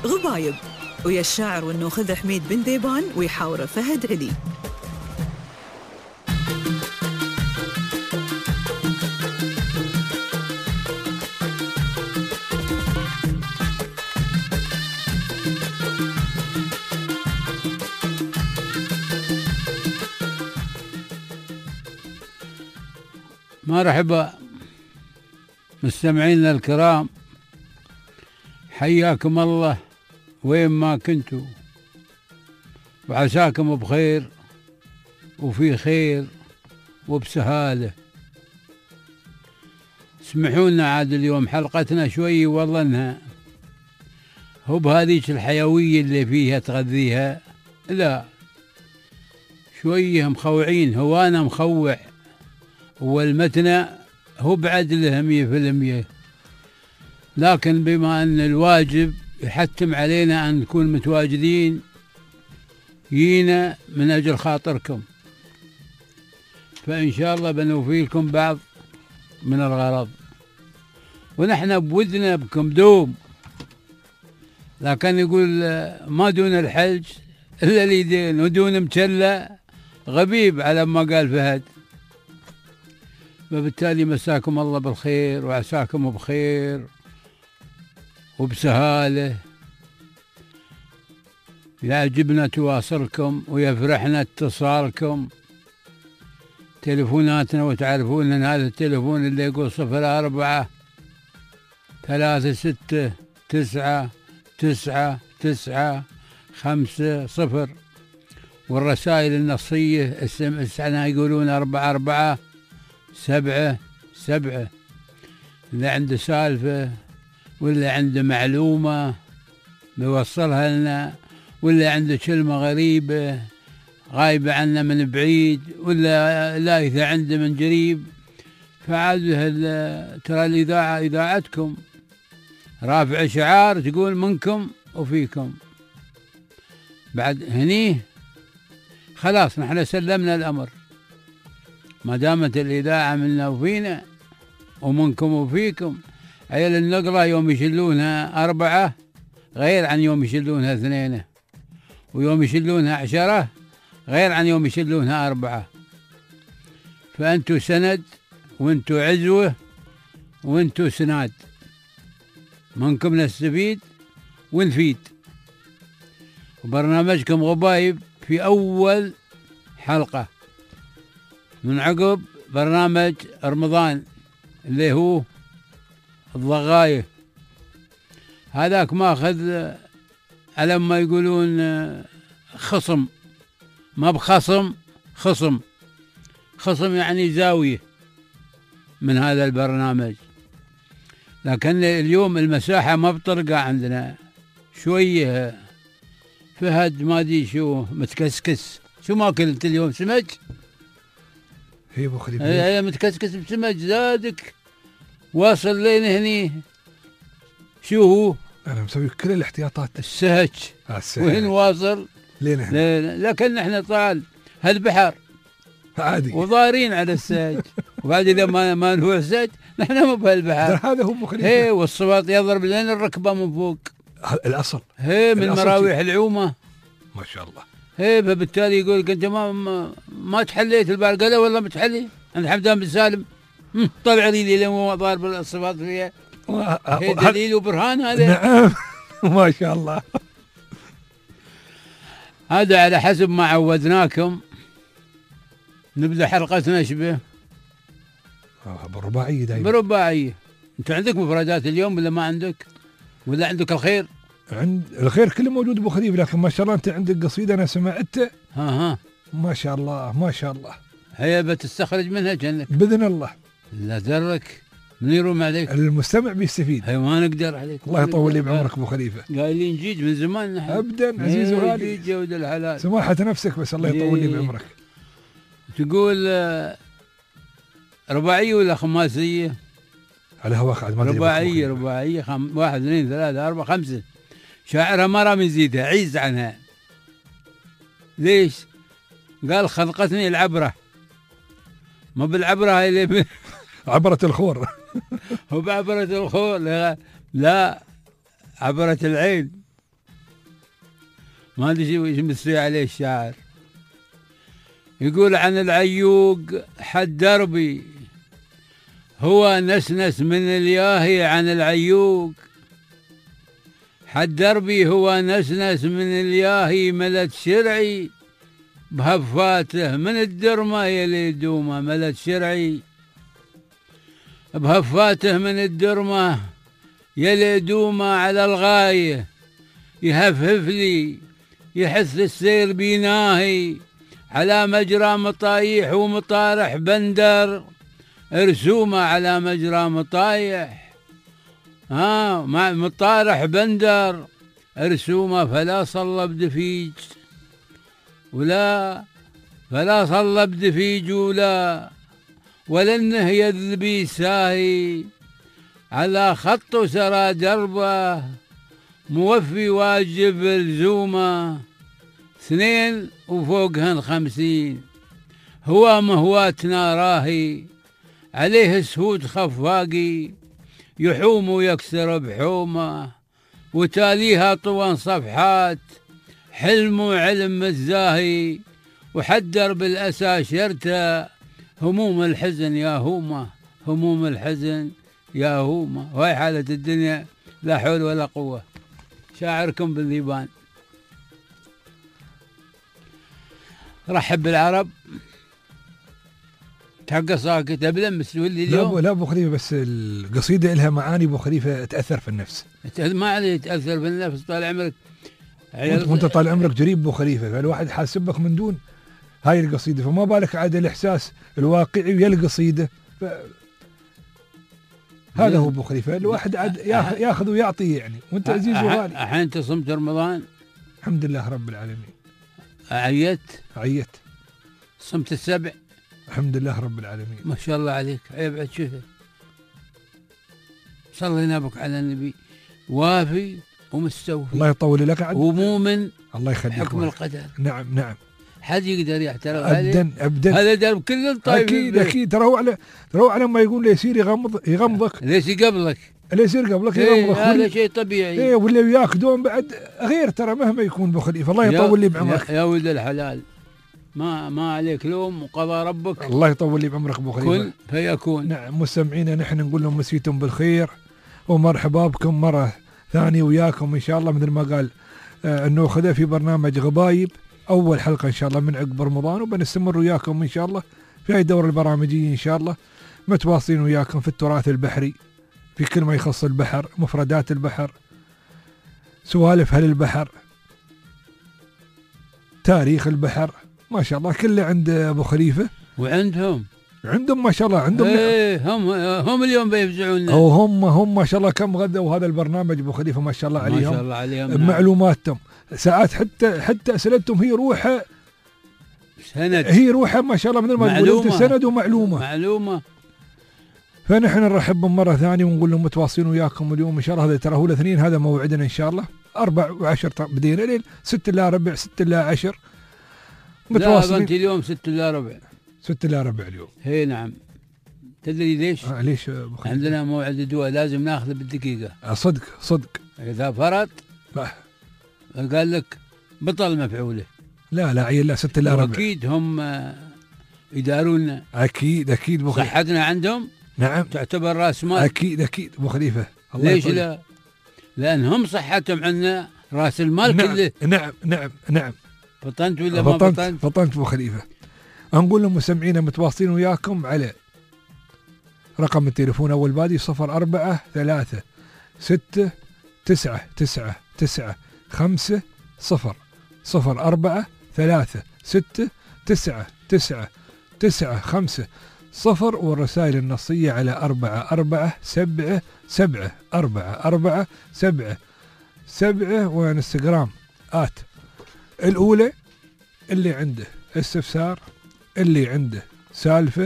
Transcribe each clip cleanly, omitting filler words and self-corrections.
غبايب، ويا الشاعر والنوخذ حميد بن ذيبان ويحاوره فهد علي. مرحبا مستمعينا الكرام، حياكم الله وين ما كنتوا، وعساكم بخير وفي خير وبسهالة. اسمحوا لنا عاد اليوم حلقتنا شوي والله انها هو بهذيك الحيوية اللي فيها تغذيها، لا شوية مخوعين، هو أنا مخوع والمتنى هو بعد له 100%، لكن بما أن الواجب يحتم علينا أن نكون متواجدين جينا من أجل خاطركم، فإن شاء الله بنوفي لكم بعض من الغرض، ونحن بودنا بكم دوم، لكن يقول ما دون الحلج إلا اليدين، ودون مشلة غبيب على ما قال فهد. فبالتالي مساكم الله بالخير وعساكم بخير وبسهالة. يعجبنا تواصلكم ويفرحنا اتصالكم، تلفوناتنا، وتعرفون ان هذا التلفون اللي يقول 04-369-995، والرسائل النصية السنة يقولون 44-7-7، اللي عنده سالفة ولا عنده معلومة بيوصلها لنا، ولا عنده كلمة غريبة غايبة عنا من بعيد، ولا لايثة عنده من قريب، فعاد ترى الإذاعة إذاعتكم رافع شعار تقول منكم وفيكم. بعد هني خلاص نحن سلمنا الأمر، ما دامت الإذاعة منا وفينا ومنكم وفيكم. عيال النقرة يوم يشلونها 4 غير عن يوم يشلونها 2، ويوم يشلونها 10 غير عن يوم يشلونها 4. فأنتوا سند وانتوا عزوة وانتوا سناد، منكم نستفيد ونفيد. وبرنامجكم غبايب في أول حلقة من عقب برنامج رمضان اللي هو الضغاية، هذاك ماخذ على ما يقولون خصم، ما بخصم، خصم يعني زاوية من هذا البرنامج. لكن اليوم المساحة ما بطرقة عندنا شوية. فهد ما دي شو متكسكس، شو ماكل انت اليوم؟ سمك؟ هي ابو خليل هي متكسكس بسمك زادك واصل لين هني. شو هو؟ انا مسوي كل الاحتياطات. السهج وين واصل؟ لين هنا. لكن احنا طال هالبحر عادي وضارين على السهج، وبعد اذا ما نفوع السهج نحن مو بهالبحر. هذا هو ابو خليل. هي والصباط يضرب لين الركبه من فوق. الاصل هي من مراويح العومه ما شاء الله. هي فبالتالي يقول لك انت ما تحليت البار، قال والله متحلي عند حمدان بن سالم. طلع لي لما ضارب الصباط فيها. هي دليل وبرهان هذا. نعم ما شاء الله. هذا على حسب ما عودناكم. نبدأ حلقتنا شبه بالرباعية دائما. بالرباعية. انت عندك مفردات اليوم ولا ما عندك؟ ولا عندك الخير؟ عند الخير كله موجود ابو خليل، لكن ما شاء الله انت عندك قصيدة انا سمعتها. ها ما شاء الله ما شاء الله. هي بتستخرج منها جنك باذن الله. لا درك من يروم عليك، المستمع بيستفيد. هي ما نقدر عليك. الله يطول لي بعمرك ابو خليفه. قايلين جيج من زمان نحن ابدا عزيز وغالي. جيج جود الحلال، سماحة نفسك بس الله يطول لي بعمرك. تقول رباعية ولا خماسية؟ على هواك عاد ما ادري. رباعية 1 2 3 4 5. شاعرها ما رام يزيدها، عيز عنها. ليش؟ قال خلقتني العبرة، ما بالعبرة هاي اللي عبرة الخور. هو بعبرة الخور، لا عبرة العين. ما ادري ايش مستوي عليه الشاعر. يقول عن العيوق حد دربي هو نسنس من الياهي، عن العيوق حد دربي هو نسنس من الياهي، ملت شرعي بهفاته من الدرمة يلي دومه، ملت شرعي بهفاته من الدرمة يلي دومه، على الغاية يهفهف لي يحس السير بيناهي، على مجرى مطايح ومطارح بندر رسومه، على مجرى مطايح مطارح بندر رسومه، فلا صلى بدفيج ولا فلا صلى بدفيج ولا انه يذبي ساهي، على خط سرى دربه موفي واجب لزومه، 2 وفوقهن 50 هو مهواتنا راهي، عليه سهود خفاقي يحوم ويكسر بحومه، وتاليها طوان صفحات حلم وعلم الزاهي، وحدر بالأسى شرته هموم الحزن يا هومه، هموم الحزن يا هومه. وهي حالة الدنيا لا حول ولا قوة. شاعركم بالذيبان. رحب بالعرب تحق ساكت بلمس ولي اليوم. لا ابو خليفه، بس القصيده لها معاني ابو خليفه تاثر في النفس. ما عليه تاثر في النفس. طال عمرك وانت طال عمرك جريب ابو خليفه، فالواحد حاسبك من دون هاي القصيده، فما بالك عاد الاحساس الواقعي ويا القصيده. هذا هو ابو خليفه، الواحد عاد ياخذ ويعطي يعني، وانت عزيز وغالي. الحين انت صمت رمضان؟ الحمد لله رب العالمين. عيت صمت 7؟ الحمد لله رب العالمين. ما شاء الله عليك. عيب عاد شوفه. صلينا بك على النبي وافي ومستوفي. الله يطول لك عاد. ومؤمن الله يخليك. حكم القدر. نعم. حد يقدر يعترض عليه ابدا. هذا درب كل طيب. اكيد ترى هو على ما يقول لي يصير يغمضك. ليش قبلك؟ اللي يصير قبلك يغمضك. هذا شيء طبيعي. ايه، واللي وياك دوم بعد غير، ترى مهما يكون ابو خليفه. الله يطول لي بعمرك يا ولد الحلال. ما عليك لوم، وقضى ربك. الله يطول لي بعمرك ابو خليفه. كن فيكون. نعم. مستمعينا نحن نقول لهم مسيتم بالخير ومرحبا بكم مره ثانيه وياكم ان شاء الله، مثل ما قال النوخذه في برنامج غبايب، اول حلقه ان شاء الله من عقب رمضان، وبنستمر وياكم ان شاء الله في هاي الدوره البرامجيه ان شاء الله، متواصلين وياكم في التراث البحري، في كل ما يخص البحر، مفردات البحر، سوالف اهل البحر، تاريخ البحر، ما شاء الله كله عند ابو خليفه. وعندهم ما شاء الله عندهم. هم اليوم بيفزعونا. هم ما شاء الله كم غدوا هذا البرنامج ابو خليفه، ما شاء الله عليهم. ما شاء الله عليهم. بمعلوماتهم. ساعات حتى اسئلتهم هي روحها سند. هي روحها ما شاء الله، مثل ما تقول سند ومعلومه. فنحن نرحبهم مره ثانيه ونقول لهم متواصلين وياكم اليوم ان شاء الله. هذا ترى هو الاثنين، هذا موعدنا ان شاء الله 4:10 بدينا لين 6:15 6:10 متواصلين. لا انت اليوم 6:15 6:15 اليوم. هي نعم. تدري ليش؟ ليش؟ عندنا موعد دواء لازم ناخذه بالدقيقه. صدق. اذا فرط قال لك بطل مفعوله. لا عيل، لا 6:15. اكيد هم يدارونا. اكيد ابو خليفه. صحتنا عندهم. نعم. تعتبر راس مال. اكيد ابو خليفه. ليش لا؟ لان هم صحتهم عندنا راس المال. نعم كله. نعم. فطنت ولا ما فطنت؟ فطنت ابو خليفه. نقول لهم مستمعينا متواصلين وياكم على رقم التليفون اول بادي 043 6 9 9 9 5 0 043 6 9 9 9 5 0 والرسائل النصية على 4477 4477 وانستغرام الأولى. اللي عنده استفسار، اللي عنده سالفة،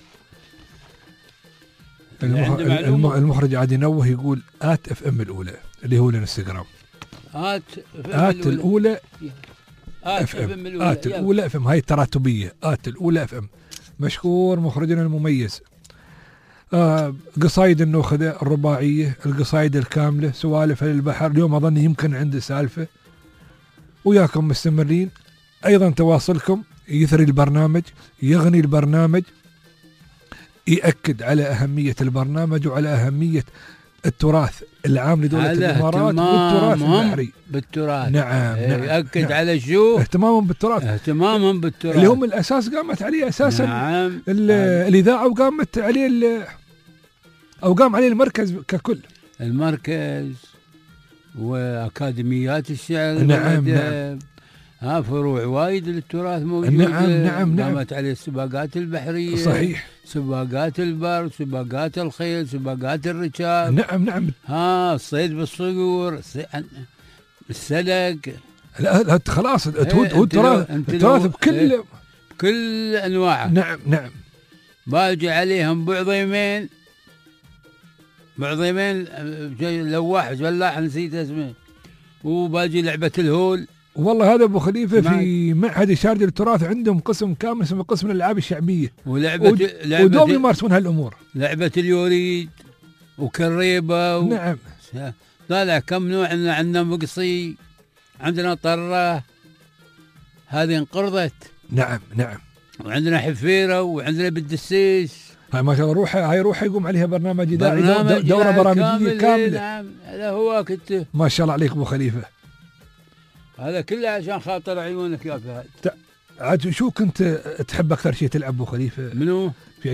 المخرج عاد ينوه يقول @FM الأولى اللي هو الانستغرام. الأولى الأولى FM. هاي التراتبية الأولى FM. مشكور مخرجنا المميز. قصايد النوخذة الرباعية، القصايد الكاملة، سوالف للبحر. اليوم أظن يمكن عنده سالفة وياكم مستمرين. أيضا تواصلكم يثري البرنامج، يغني البرنامج، يأكد على أهمية البرنامج وعلى أهمية التراث العام لدولة الإمارات والتراث البحري بالتراث. نعم يأكد نعم. على شو؟ اهتمامهم بالتراث، اهتمامهم بالتراث اللي هم الأساس قامت عليه أساسا. نعم. الإذاعة، وقامت عليه أو قام عليه المركز ككل، المركز وأكاديميات الشعر. نعم نعم. فروع وايد للتراث موجودة. نعم نعم نعم. قامت عليه السباقات البحرية، صحيح، سباقات البر، سباقات الخيل، سباقات الركاب. نعم نعم. الصيد بالصقور، السلق. لا خلاص، هو التراث بكل أنواعه. نعم نعم. باجي عليهم بعظيمين لواح فلاح نسيت اسمه، وباجي لعبة الهول. والله هذا أبو خليفة في معهد الشارجة للتراث عندهم قسم كامل اسمه قسم الألعاب الشعبية، ودوم يمارسون هالأمور. لعبة اليوريد وكريبة نعم. طالع كم نوع. عندنا مقصي، عندنا طرة، هذه انقرضت. نعم نعم. وعندنا حفيرة، وعندنا بالدسيس. هاي ما شاء الله روح يقوم عليها برنامج إذاعي، دورة برامجية كاملة. نعم، هذا هو كنت. ما شاء الله عليك أبو خليفة. هذا كله عشان خاطر عيونك يا فهد. عاد شو كنت تحب أكثر شيء تلعب أبو خليفة؟ منو؟ في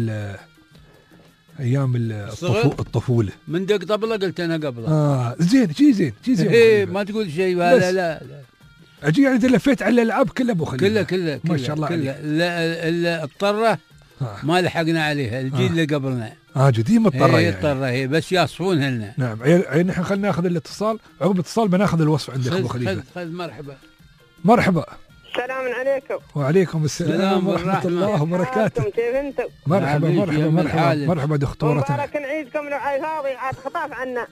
أيام الطفولة. من دق طبلة قلت أنا قبله. زين زين. إيه ما تقول شيء. لا أجي يعني أنت لفيت على الألعاب كلها أبو خليفة. كلها ما شاء الله عليك. لا الطرة ما لحقنا عليها، الجيل اللي قبلنا. قديم الطرة يعني. الطرة هي بس يصفونها لنا. نعم. نحن خلينا ناخذ الاتصال، عقب الاتصال بناخذ الوصف عندك ابو خليفة. خذ مرحبا. السلام عليكم. وعليكم السلام ورحمة الله وبركاته. كيف انتم؟ مرحبا دكتورتنا. مبارك نعيدكم لو عاي فاضي عاد خطاف عنا.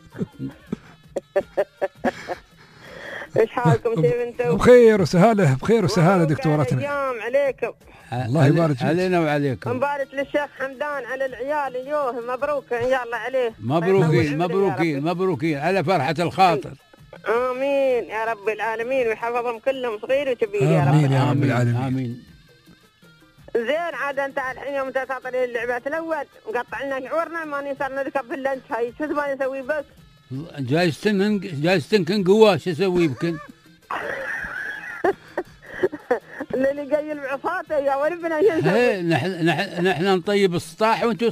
ايش حالكم؟ كيف انتم؟ بخير وسهالة دكتورتنا. ايام عليكم. الله يبارك فيك. علينا وعليكم. مبارك للشيخ حمدان على العيال. مبروك ان شاء الله عليه. مبروكين على فرحة الخاطر. آمين يا رب العالمين، ويحفظهم كلهم صغير وكبير يا رب. آمين يا رب العالمين. آمين. زين عاد انت الحين يوم تعطي اللعبات الاول مقطع لنا شعورنا، ما نصير نركب باللانش. هاي شو ما نسوي بس؟ جايزتن كن قواش اسوي بكن. اللي قايل بعصاته يا ولبنا نحن نطيب السطاح وانتم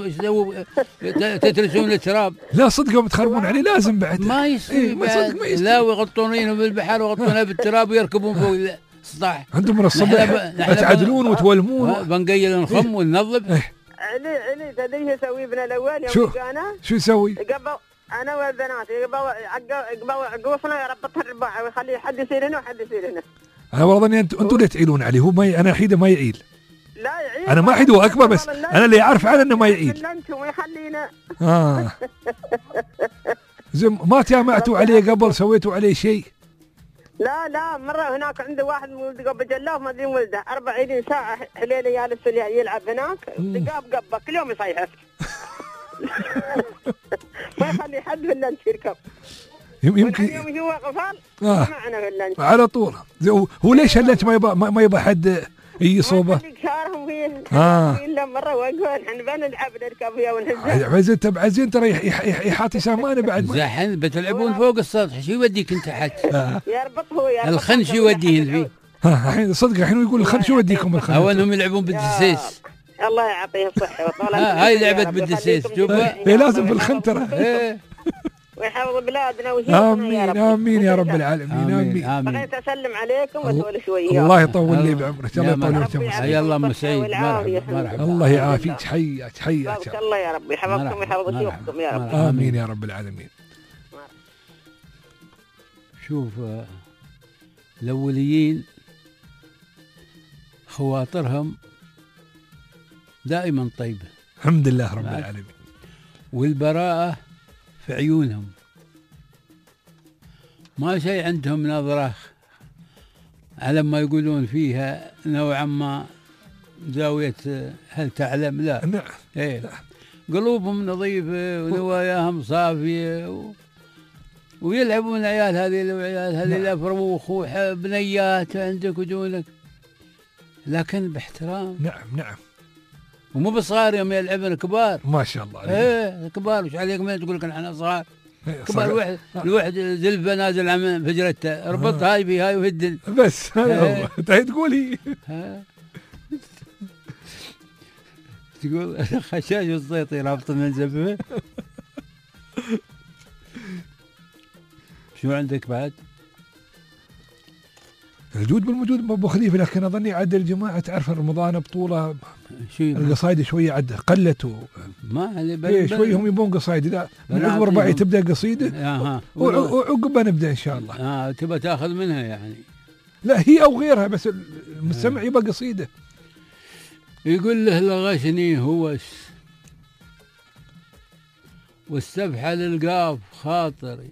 تترسون التراب. لا صدق يوم تخربون عليه لازم بعد ما يصير. لا ويغطونينه بالبحر ويغطونه بالتراب ويركبون فوق السطاح. عندهم من الصبح تعدلون وتولمون. بنقيل نخم وننظف. علي تدري يسوي ابن الاول يوم شو يسوي؟ انا والبنات قوصنا يربطها الرباعه ويخلي حد يصير هنا وحد يصير هنا. انا والله اني انتم اللي تعيلون عليه، هو ما انا حيده ما يعيل. لا يعيل. انا ما حيده، هو اكبر بس انا اللي اعرف عنه انه ما يعيل. ويخلينا. زين ما تجمعتوا عليه قبل؟ سويتوا عليه شيء؟ لا مرة هناك عنده واحد ولد قبل جلاف ما ادري ولده 24 ساعة حليله جالس يلعب هناك قبة كل يوم يصيحك. ما يخلي حد في اللانش يركب. يمكن يوم هو قفال معنا في اللانش على طول. هو ليش اللانش ما يبغى حد يصوبه؟ ما يشارهم فيه. إلا مرة وقفوا نحن بنلعب نركب فيها ونهزها. عزين ترى يحاطي سامانه بعد. زحن بتلعبون فوق السطح، شو يوديك انت حد؟ يربط هو الخنش يوديهن فيه. الحين صدق الحين يقول الخنش شو يوديكم الخنش؟ هو انهم يلعبون بالدسيس. الله يعطيه الصحة والطولة. هاي لعبة بالدسيس شوفها. لازم في الخنترة. ويحفظ بلادنا وشيخنا. آمين يا رب العالمين. آمين. بغيت أسلم عليكم وأسولف شوية. الله يطول لي بعمرك. الله يطول لي. حيا الله أم سعيد. مرحبا. الله يعافيك. حياك. الله يا رب يحفظكم ويحفظ شيوخكم يا رب. آمين يا رب العالمين. شوف الأوليين خواطرهم دائما طيبة الحمد لله رب العالمين، والبراءة في عيونهم، ما شيء عندهم نظرة على ما يقولون فيها نوعا ما زاوية هل تعلم. لا نعم. إيه. قلوبهم نظيفة ونواياهم صافية ويلعبون عيال هذه وعيال هذه الافروخ وبنيات عندك ودونك، لكن باحترام. نعم ومو بصغار يوم يلعبون كبار ما شاء الله عليك. ايه كبار، وش عليك من تقول لك احنا صغار؟ كبار. صغير. الواحد زلفه نازل عن فجرته، ربط هاي بهاي وهدن بس هذا هو تقولي. تقول خشاش والسيطي رابط من زبه. شو عندك بعد؟ الجود بالموجود ابو خليفه، لكن اظني عاد الجماعه تعرف رمضان بطوله شو القصايد شويه عاد قلت ما عليه شوي هم يبون قصايد. لا من عقب رباعي تبدا قصيده وعقبها نبدا ان شاء الله. تبى تاخذ منها يعني؟ لا هي او غيرها، بس المستمع يبقى قصيده. يقول له لغشني هوس واستفحل القاف خاطري،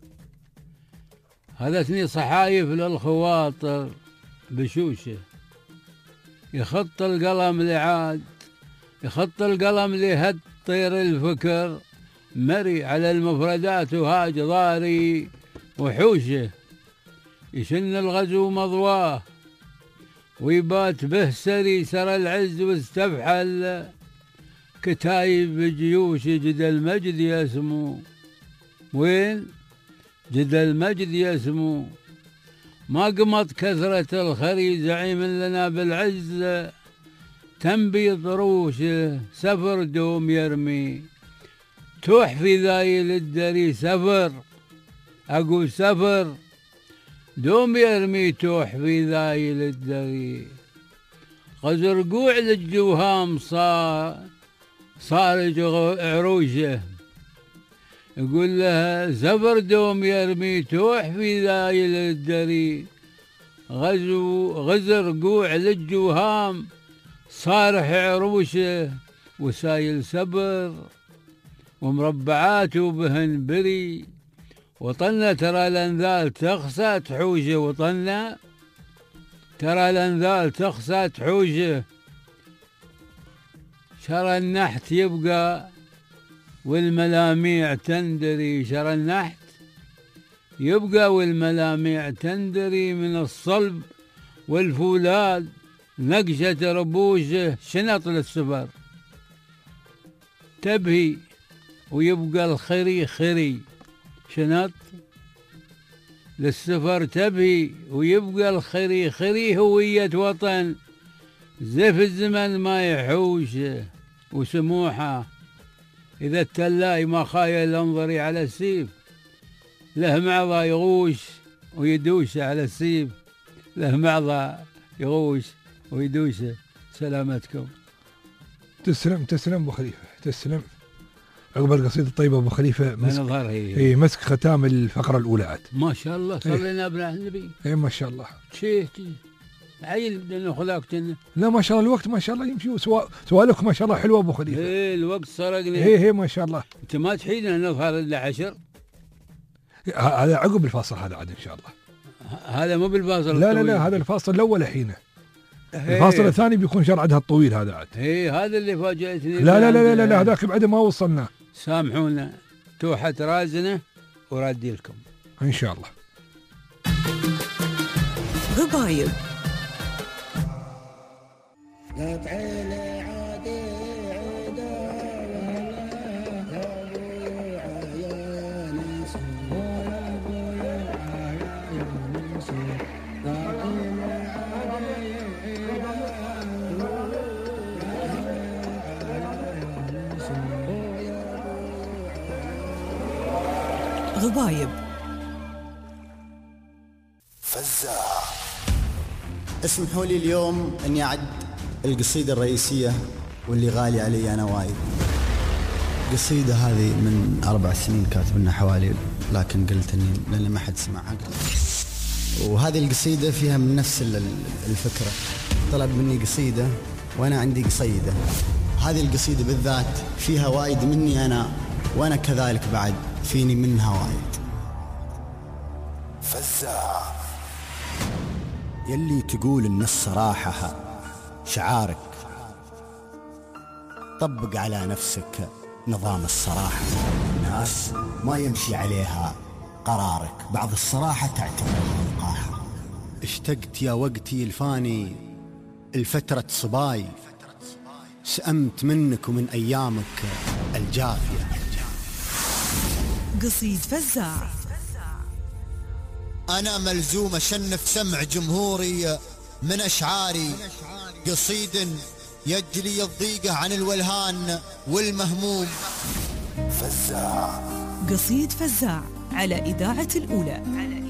هذتني صحايف للخواطر بشوشه، يخط القلم لعاد يخط القلم لهد طير الفكر، مري على المفردات وهاج ضاري وحوشه، يشن الغزو مضواه ويبات به سري سر العز واستفحل، كتايب جيوش جد المجد يسمو، وين جد المجد يسمو، ما قمت كثرة الخري زعيم لنا بالعز، تنبيض روشه سفر دوم يرمي، توح في ذايل الدري سفر، أقول سفر دوم يرمي، توح في ذايل الدري، غزر قوع للجوهام صار عروشه، يقول لها سفر دوم يرمي، توح في ذايل الدري، غزر قوع للجوهام صارح عروشه، وسايل سبر ومربعاته بهن بري، وطلنا ترى الانذال تخسى تحوشه، وطلنا ترى الانذال تخسى تحوشه، شرى النحت يبقى والملاميع تندري، شرى النحت يبقى والملاميع تندري، من الصلب والفولاد نقشة ربوشه، شنط للسفر تبهي ويبقى الخري خري، شنط للسفر تبهي ويبقى الخري خري، هوية وطن زف الزمن ما يحوشه، وسموحه إذا التلاي ما خايل انظري على السيف، له معضى يغوش ويدوش على السيف، له معضى يغوش ويدوش. سلامتكم. تسلم ابو خليفه، تسلم. عقب القصيده الطيبه ابو خليفه مسك ختام الفقره الاولى عاد. ما شاء الله صلينا ابناء النبي. ما شاء الله. شيء عيل بدنا خلاك لا ما شاء الله الوقت ما شاء الله يمشي، سؤالك ما شاء الله حلوه ابو خليفه. الوقت سرقني. هي ما شاء الله. انت ما تحيدنا نظهر الا 10. هذا عقب الفاصل هذا عاد ان شاء الله. هذا مو بالفاصل لا الطويل. لا هذا الفاصل الاول الحين. الفاصل الثاني بيكون شرعتها الطويل هذا عاد. هذا اللي فاجأتني. لا هذاك بعد ما وصلنا. سامحونا، توحة رازنة ورادي لكم ان شاء الله. غبايب. غبايب. فزاع. اسمحوا لي اليوم اني اعد القصيدة الرئيسية واللي غالي علي انا وايد. القصيدة هذه من 4 سنين كاتب لنا حوالي، لكن قلت اني لان ما حد سمعها. وهذه القصيدة فيها من نفس الفكرة، طلب مني قصيدة وانا عندي قصيدة. هذه القصيدة بالذات فيها وايد مني انا، وانا كذلك بعد فيني منها وايد. فزاع. يلي تقول ان الصراحة شعارك، طبق على نفسك نظام الصراحة. الناس ما يمشي عليها قرارك بعض الصراحة تعتبر القاحة. اشتقت يا وقتي الفاني الفترة صباي، سأمت منك ومن أيامك الجافية. قصيد فزاع. أنا ملزوم أشنف سمع جمهوري من أشعاري، قصيد يجلي الضيقة عن الولهان والمهموم. فزاع. قصيد فزاع على إذاعة الأولى.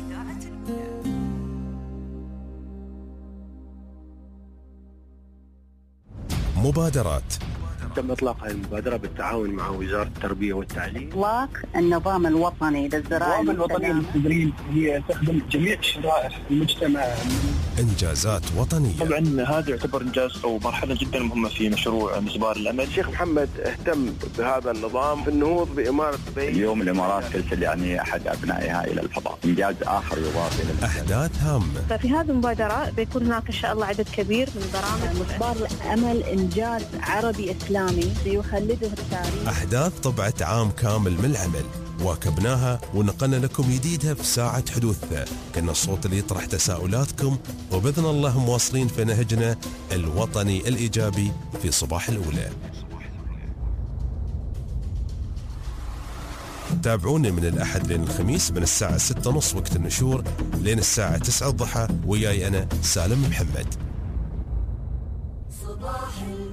مبادرات. تم إطلاق هذه المبادرة بالتعاون مع وزارة التربية والتعليم. إطلاق النظام الوطني للزراعة. النظام الوطني للتدريب هي تخدم جميع شرائح المجتمع. إنجازات وطنية. طبعا هذا يعتبر إنجاز أو مرحلة جدا مهمة في مشروع مسبار الأمل. الشيخ محمد اهتم بهذا النظام في النهوض بإمارة دبي. اليوم الإمارات ترسل يعني أحد أبنائها إلى الفضاء، إنجاز آخر يضاف إلى أحداث هامة. ففي هذه المبادرة بيكون هناك إن شاء الله عدد كبير من البرامج. مسبار الأمل إنجاز عربي إسلامي سيخلده التاريخ. أحداث طبعة عام كامل من العمل واكبناها ونقلنا لكم جديدها في ساعة حدوثها، كنا الصوت اللي يطرح تساؤلاتكم، وبإذن الله مواصلين في نهجنا الوطني الإيجابي في صباح الأولى. تابعونا من الأحد لين الخميس من الساعة 6:30 وقت النشور لين الساعة 9 الضحى، وياي أنا سالم محمد. صباح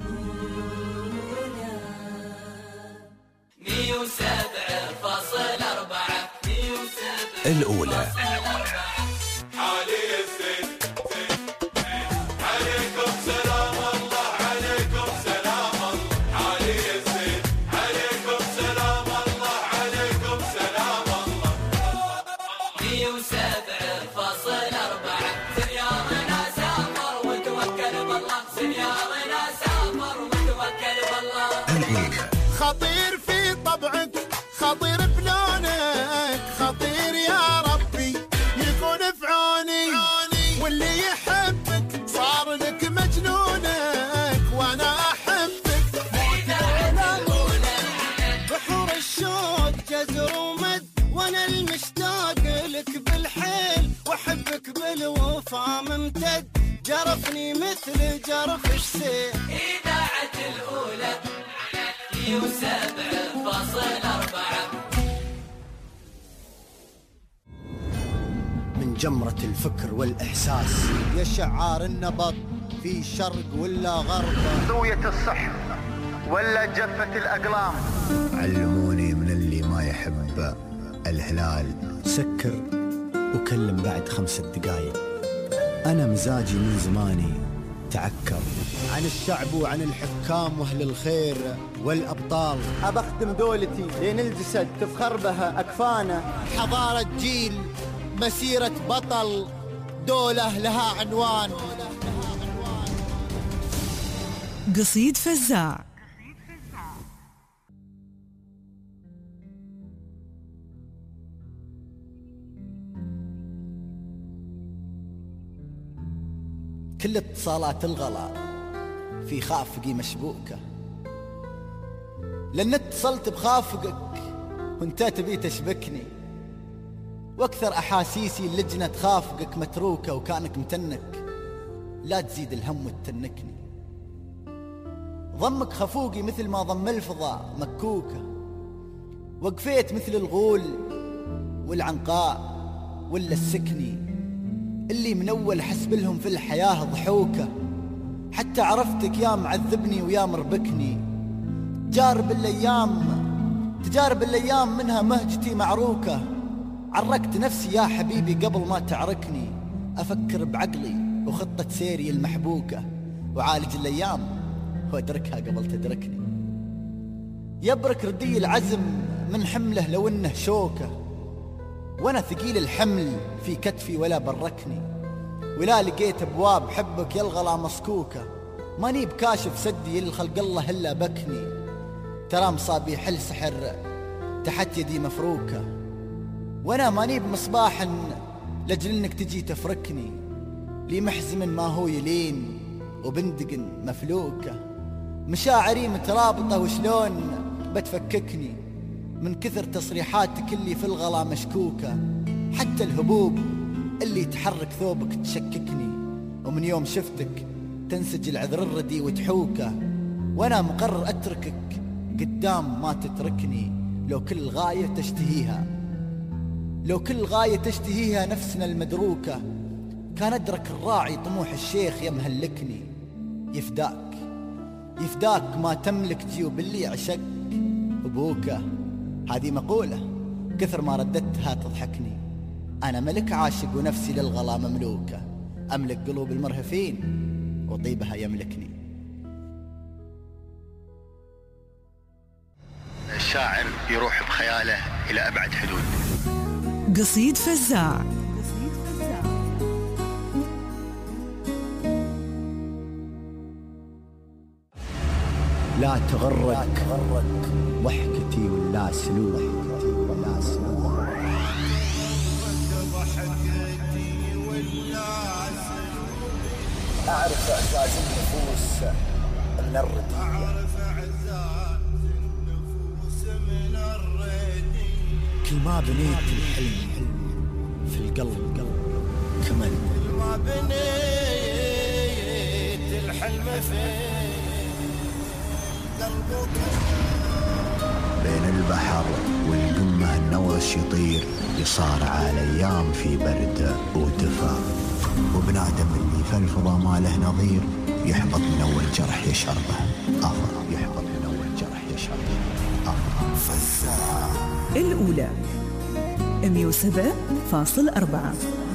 الأولى. عليكم سلام الله، عليكم سلام الله، علي الزين، عليكم سلام الله، عليكم سلام الله. 107.4 سيارنا سافر وتوكل بالله، سيارنا سافر وتوكل بالله. الأولى. خطير في طبعك، خطير بلونك، خطير يا ربي يكون في عوني، واللي يحبك صار لك مجنونك، وانا احبك بحور الشوق جزر ومد، وانا المشتاق لك بالحيل، واحبك بالوفا ممتد، جرفني مثل جرف السيل. إذاعة الأولى 107.4. من جمرة الفكر والإحساس يا شعار النبض، في شرق ولا غرب، زوية الصح ولا جفة الأقلام. علموني من اللي ما يحب الهلال سكر وكلم بعد 5 دقايق. أنا مزاجي من زماني تعكر عن الشعب وعن الحكام وأهل الخير والأبطال. أبخدم دولتي لين الجسد تفخر بها أكفانه، حضارة جيل مسيرة بطل، دولة لها عنوان. قصيد فزاع. كل اتصالات الغلا في خافقي مشبوكة، لأن اتصلت بخافقك وانت تبي تشبكني، واكثر احاسيسي اللجنة تخافقك متروكة، وكانك متنك لا تزيد الهم وتتنكني. ضمك خفوقي مثل ما ضم الفضاء مكوكة، وقفيت مثل الغول والعنقاء ولا السكني، اللي من اول حسب لهم في الحياة ضحوكة، حتى عرفتك يا معذبني ويا مربكني. تجارب الايام منها مهجتي معروكة، عركت نفسي يا حبيبي قبل ما تعركني، افكر بعقلي وخطة سيري المحبوكة، وعالج الايام وادركها قبل تدركني. يبرك ردي العزم من حمله لو انه شوكة، وانا ثقيل الحمل في كتفي ولا بركني، ولا لقيت ابواب حبك يا الغلا مسكوكة، ماني بكاشف سدي الخلق الله الا بكني. ترى مصابيح السحر تحت يدي مفروكة، وانا ماني بمصباح لجل انك تجي تفركني، لي محزم ما هو يلين وبندق مفلوكة، مشاعري مترابطة وشلون بتفككني، من كثر تصريحاتك اللي في الغلا مشكوكة، حتى الهبوب اللي تحرك ثوبك تشككني، ومن يوم شفتك تنسج العذر الردي وتحوكه، وانا مقرر اتركك قدام ما تتركني. لو كل غاية تشتهيها، لو كل غاية تشتهيها نفسنا المدروكة، كان أدرك الراعي طموح الشيخ يمهلكني. يفداك يفداك ما تملك جيوب اللي عشق أبوكه. هذه مقولة كثر ما رددتها تضحكني. أنا ملك عاشق ونفسي للغلا مملوكة، أملك قلوب المرهفين وطيبها يملكني. الشاعر يروح بخياله إلى أبعد حدود. قصيد فزاع. لا تغرك ضحكتي ولا سلوك، أعرف إعزاز النفوس من الردية، كل ما بنيت الحلم في القلب كمل، كل ما بنيت الحلم في قلبك. بين البحر والقمة النوش يطير، يصارع الأيام في برد ودفا، وبنادم اللي في الفضا ما له نظير، يحبط من أول جرح يشربه آخر، يحبط من أول جرح يشربه آخر. فزاع الأولى 107.4.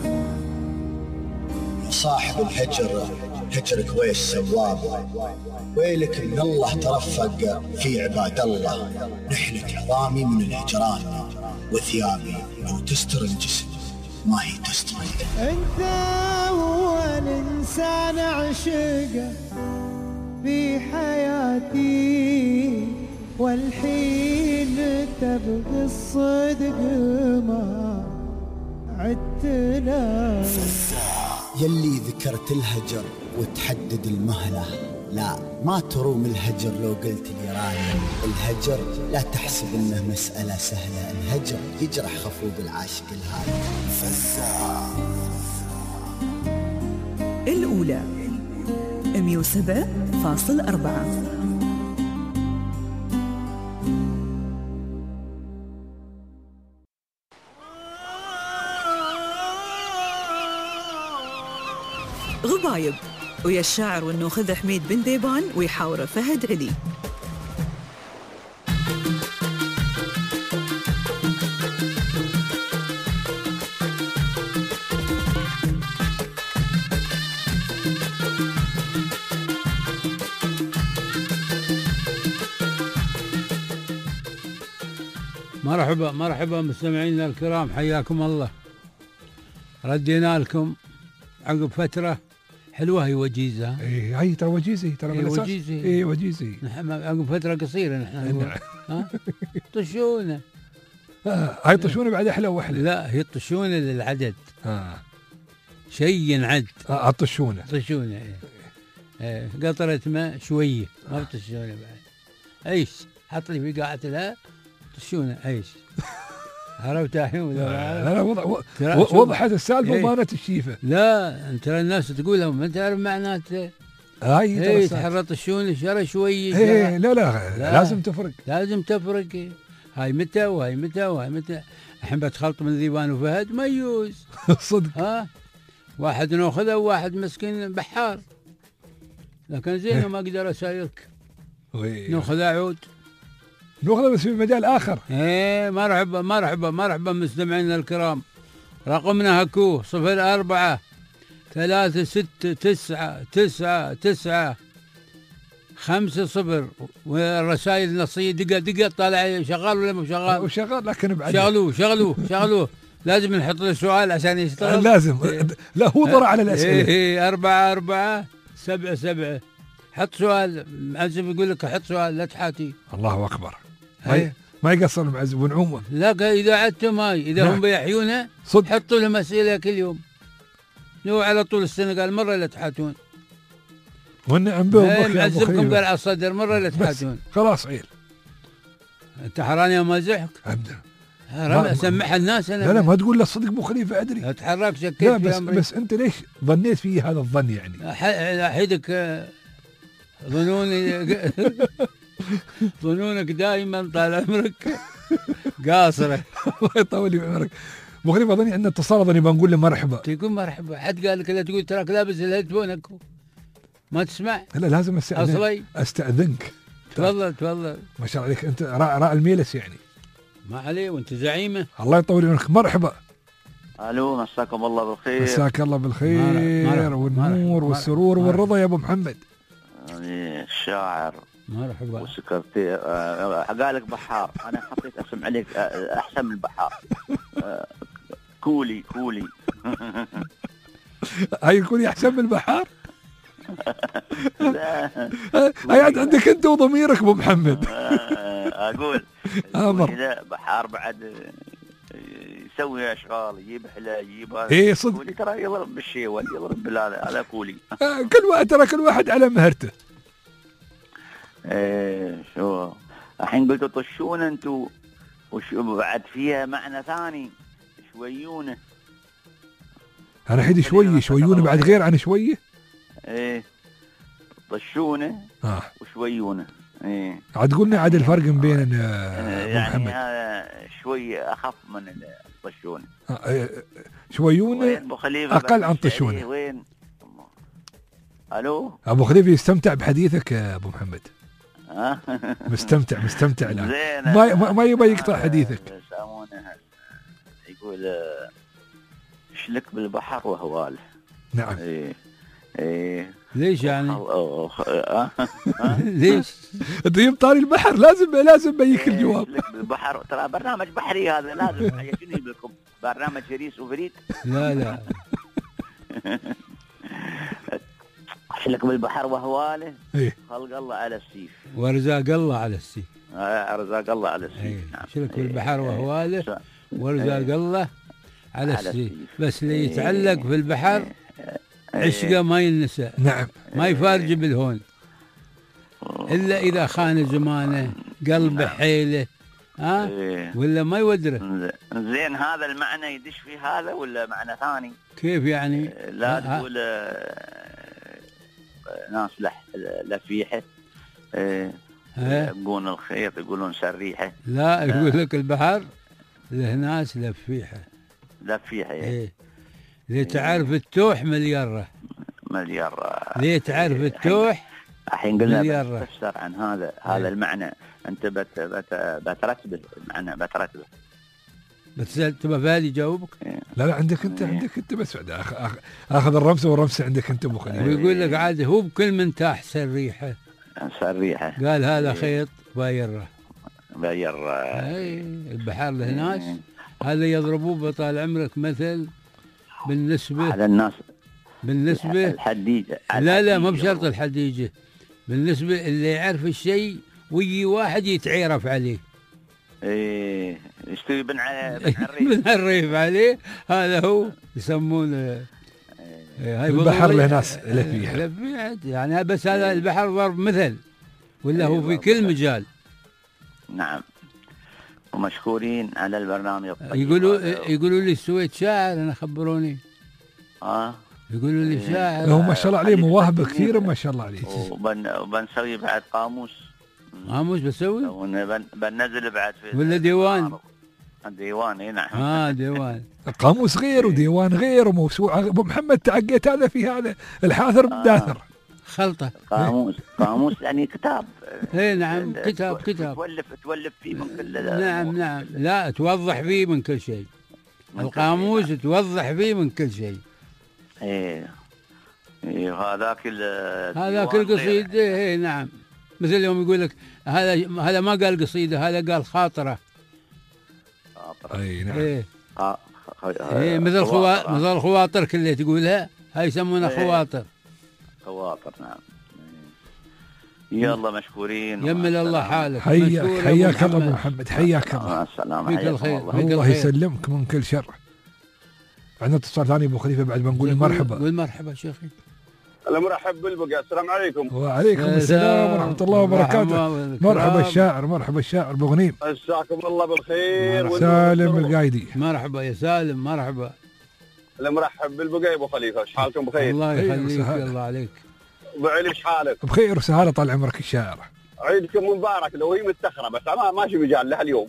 صاحب الهجر هجرك ويش سواب، ويلك من الله ترفق في عباد الله. نحلك عظامي من الهجران، وثيابي لو تستر الجسم ما هي تستر. انت هو الانسان عشقه في حياتي، والحين تبغي الصدق ما عدتنا. يلي ذكرت الهجر وتحدد المهلة، لا ما تروم الهجر. لو قلت لي رايم الهجر لا تحسب انه مسألة سهلة، الهجر يجرح خفوق العاشق الهاي. فزاع الأولى 107.4. غبايب ويا الشاعر والنوخذ حميد بن ديبان ويحاوره فهد علي. مرحبا مرحبا مستمعينا الكرام، حياكم الله. ردينا لكم عقب فترة حلوة، هي وجيزة. اي هي ترى وجيزي، ترى من وجيزي. اي وجيزي. نحن عقب فترة قصيرة نحن ها طشونة. هاي طشونة بعد احلى واحلى. لا هي طشونة للعدد. شيء ينعد. طشونة طشونة إيه. قطرة ماء شوية ما بطشونة بعد. عيش حط لي في قاعة لها طشونة عيش. عرفت الحين؟ لا وضحت السالفه وبانت الشيفه. لا انت الناس تقولها ما تعرف معناته. هاي تحرط الشون شرى شويه. لا لازم تفرق، لازم تفرق. هاي متى وهاي متى وهاي متى. الحين بتخلط من ذيبان وفهد ميوز. صدق. واحد ناخذه وواحد مسكين بحار، لكن زين ما اقدر اسايرك. ناخذ عود ناخذ بس في مجال آخر. مرحبا مرحبا مرحبا مستمعينا الكرام. رقمنا هكو 04 3699 50. والرسائل النصية دقة طالع شغال ولا مو شغال؟ وشغال لكن بعد شغلوه لازم نحط له سؤال عشان يشتغل. لازم. لا هو ضرع على الأسئلة. 4 7 حط سؤال. معزب يقول لك حط سؤال لا تحاتي. الله أكبر. ما يقصر المعزب ونعومه. لا إذا عدتم هاي إذا هم بيحيونها صدق حطوا لهم أسئلة كل يوم. لو على طول السنة قال مرة لا تحاتون. والنعم بهم معزبكم قال على الصدر مرة لا تحاتون. خلاص عيل. انت حراني امازحك؟ ابدا. حرام اسمعها الناس انا. لا ما تقول لا صدق ابو خليفه ادري. اتحرك شكيت لا في أمري. بس انت ليش ظنيت في هذا الظن يعني؟ احدك ظنونك دائما طال عمرك قاصره. الله يطول لي بعمرك. ابو خليفه اظني عندنا اتصال، اظني بنقول له مرحبا. تقول مرحبا، حد قال لك لا تقول تراك لابس الهيدفون ما تسمع؟ لا لازم استاذنك. تفضل. ما شاء الله عليك، انت راعي الميلس يعني. ما عليه، وانت زعيمه. الله يطول عمرك. مرحبا. الو، مساكم الله بالخير. مساك الله بالخير والنور والسرور والرضا يا ابو محمد. الشاعر مرحبا وسكرتير. قالك بحار، انا حطيت اسم عليك احسن من البحار. كولي هاي كولي احسن من البحار. هاي عندك انت وضميرك ابو محمد. اقول لا بحار بعد يسوي اشغال، يجيب حلا، يجيب هذا. ايه صدق. كولي ترى يضرب بالشيوان، يضرب بالهذا على كولي. كل واحد على مهرته. ايه شو الحين قلتوا طشون انتو، وشو بعد فيها معنى ثاني شويونه. انا حيدي شويونه بعد غير عن شويه. ايه طشونه وشويونه. ايه عاد قلنا عاد الفرق بين ابو يعني محمد. هذا شوي اخف من الطشونه. شويونه اقل عن طشونه. إيه وين؟ الو ابو خليفه يستمتع بحديثك يا ابو محمد. مستمتع الان. ما يبغى يقطع حديثك. يسمونه يقول شلك بالبحر وهواله. نعم. ايه ليش يعني؟ ليش؟ تجيب طاري البحر لازم بيك الجواب. شلك بالبحر، ترى برنامج بحري هذا، لازم شنو يجيب لكم برنامج فريس وفريد. لا شلك بالبحر وهواله. ايه خلق الله على السيف ورزاق الله على السيف. رزاق الله على السيف. ايه. شلك بالبحر وهواله ورزاق الله على السيف. بس اللي يتعلق في البحر عشقه ما ينسى. نعم. ما يفارج بالهون الا اذا خان زمانه قلبه حيله. ولا ما يودره. زين، هذا المعنى يدش في هذا ولا معنى ثاني؟ كيف يعني؟ لا تقول ناس لفيحه، يبقون الخيط يقولون سريحه. لا يقول لك البحر له ناس لفيحه. ايه. ليه تعرف التوح مليره. ليه تعرف التوح الحين قلنا تفسر عن هذا المعنى. انت بترتبه المعنى، بترتبه. تبى فادي جاوبك؟ لا عندك انت بس اخذ الرمسه والرمسه عندك انت ابو خليل. ويقول لك عاد هو بكل منتاح سريحه. قال هذا خيط بايره. اي البحر له ناس. هذا يضربوه بطال عمرك مثل بالنسبه على الناس، بالنسبه الحديجه. لا ما بشرط الحديجه، بالنسبه اللي يعرف الشيء ويجي واحد يتعرف عليه. ايه يشتري بن عريف عليه. هذا هو يسمونه هاي البحر له ناس لفيحة. يعني بس هذا البحر ضرب مثل، ولا هو في كل مجال. نعم. ومشكورين على البرنامج الطيب. يقولوا لي سويت شاعر، انا خبروني. يقولوا لي شاعر. هو ما شاء الله عليه مواهب كثيره ما شاء الله عليه. وبنسوي بعد قاموس بسوي. بننزل بعد في ولا ديوان. ديوان. اي نعم. ديوان. قاموس غير وديوان غير وموسوعه. ابو محمد تعقيت هذا في هذا الحاثر بالداثر. خلطه. قاموس يعني كتاب. اي نعم. كتاب تولف فيه من كل. نعم. لا توضح فيه من كل شيء. القاموس توضح فيه من كل شيء. ايه هذاك القصيده. ايه نعم. مثل يوم يقول لك هذا ما قال قصيده، هذا قال خاطره. اي نعم. ايه مثل الخواطر اللي تقولها، هاي يسمونها خواطر. نعم. يلا مشكورين. يمل الله حالك. حياك الله ابو محمد. حياك الله. السلام عليكم. الله يسلمك من كل شر. عندنا اتصال ثاني ابو خليفه بعد ما نقول مرحبا. قول مرحبا شيخي. المرحب بالبقاء. السلام عليكم. وعليكم السلام ورحمة الله وبركاته. مرحبا الشاعر، مرحبا الشاعر ابو غنيم. مساكم الله بالخير. سالم القايدي. مرحبا يا سالم. مرحبا. المرحب بالبقاء ابو خليفه، ايش حالكم؟ بخير الله يخليك. الله عليك. ابو علي ايش حالك؟ بخير وسهاله طال عمرك الشاعر. عيدكم مبارك. لو هي متاخره بس ماشي مجال لها اليوم.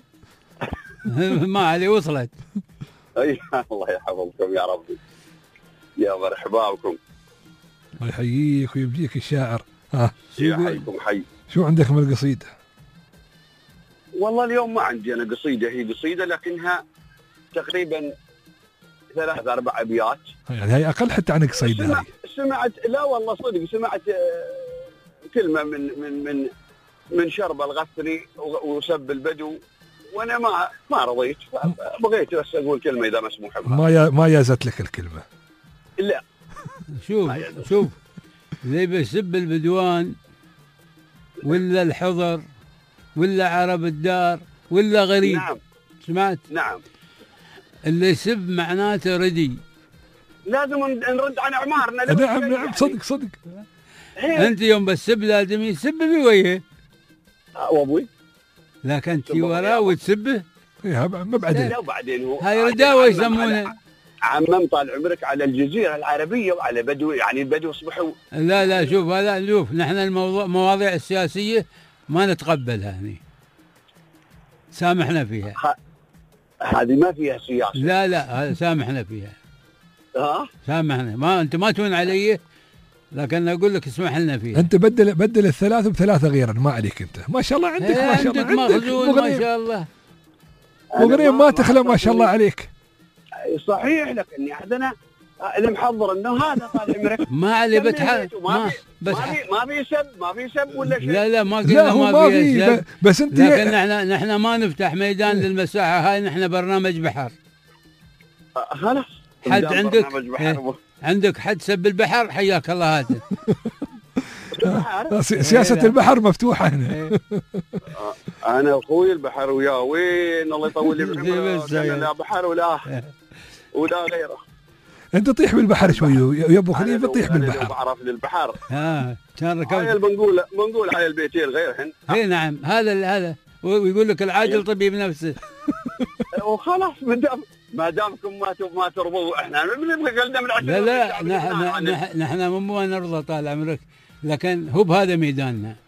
ما علي وصلت. اي الله يحفظكم يا ربي. يا مرحبا بكم. الله يحييك ويبجيك الشاعر. يحييكم حي. شو عندك من القصيدة؟ والله اليوم ما عندي أنا قصيدة، هي قصيدة لكنها تقريبا 3-4 أبيات. يعني هي أقل حتى عن قصيدة. سمعت لا والله صدق سمعت كلمة من شرب الغثني وسب البدو، وأنا ما رضيت، بغيت بس أقول كلمة إذا مسموح بها. ما يازت لك الكلمة. لا شوف زي بيسب البدوان ولا الحضر ولا عرب الدار ولا غريب. نعم. سمعت؟ نعم. اللي يسب معناته ردي. لازم نرد عن اعمارنا. نعم صدق. انت يوم بتسب لازم يسب بوجهه. وابوي لكن انت وراه وتسبه. ايه ما بعدين. لا وبعدين هو هاي رداوه يسمونه. عمم طال عمرك على الجزيرة العربية وعلى بدو، يعني البدو اصبحوا. لا شوف هذا شوف نحن المواضيع السياسية ما نتقبلها هني. سامحنا فيها. هذه ما فيها سياسة. لا سامحنا فيها. سامحنا. ما انت ما تون علي، لكن اقول لك اسمح لنا فيها. انت بدل الثلاث ب3 غيرا، ما عليك انت. ما شاء الله عندك. ما شاء الله عندك مخزون ما شاء الله. مغريم ما تخلى ما شاء الله عليك. صحيح، لكني عندنا المحضر انه هذا طال عمرك ما عليه بتحال. ما في سب ولا شيء. لا ما قلنا ما في سب، بس انت لكن نحن ما نفتح ميدان للمساحه هاي. نحن برنامج بحر. خلاص. حد عندك حد سب البحر حياك الله. هذا سياسة البحر مفتوحة هنا. أنا أخوي البحر وياه وين الله يطول لي بعمرك. أنا لا بحر ولا غيره. أنت طيح بالبحر شوي يا أبو خليفة. طيح بالبحر. أنا بعرف للبحر. كان ركبت. بنقول على البيتين غيرهن. إيه نعم. هذا ويقول لك العاجل طبيب نفسه. وخلاص ما دامكم ما ترضوا احنا بنبقى قلنا من عشان. لا نحن مو نرضى طال عمرك، لكن هو بهذا ميداننا.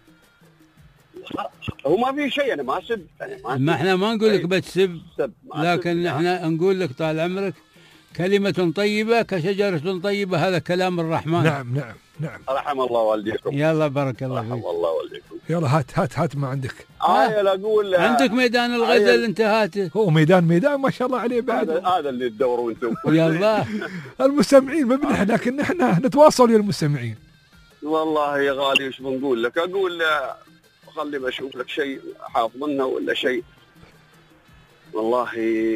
هو ما في شيء. انا ما اسب. ما احنا ما نقول لك بتسب، لكن احنا نقول لك طال عمرك كلمة طيبة كشجرة طيبة. هذا كلام الرحمن. نعم. رحم الله والديكم. يلا بارك الله فيك. رحم الله والديكم. يلا هات ما عندك. اقول عندك ميدان الغزل انت هاته. هو ميدان ما شاء الله عليه بعد. هذا اللي تدوروا انتم. يلا المستمعين ما بنحن، لكن نحن نتواصل ويا المستمعين. والله يا غالي ايش بنقول لك؟ اقول خلي بشوف لك شيء حافظنا ولا شيء. والله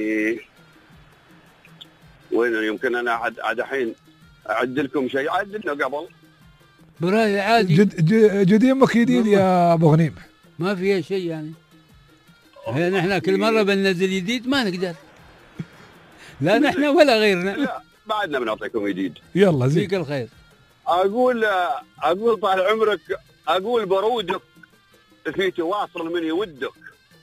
وين يمكن انا عاد الحين اعد لكم شيء. عدلنا قبل براي عادي. جديد مكيدين يا ابو غنيم. ما فيها شيء يعني. نحن كل مره بننزل جديد ما نقدر. لا نحن ولا غيرنا. لا بعدنا بنعطيكم جديد. يلا زين. فيك الخير. اقول طال عمرك. اقول برودك في تواصل من يودك،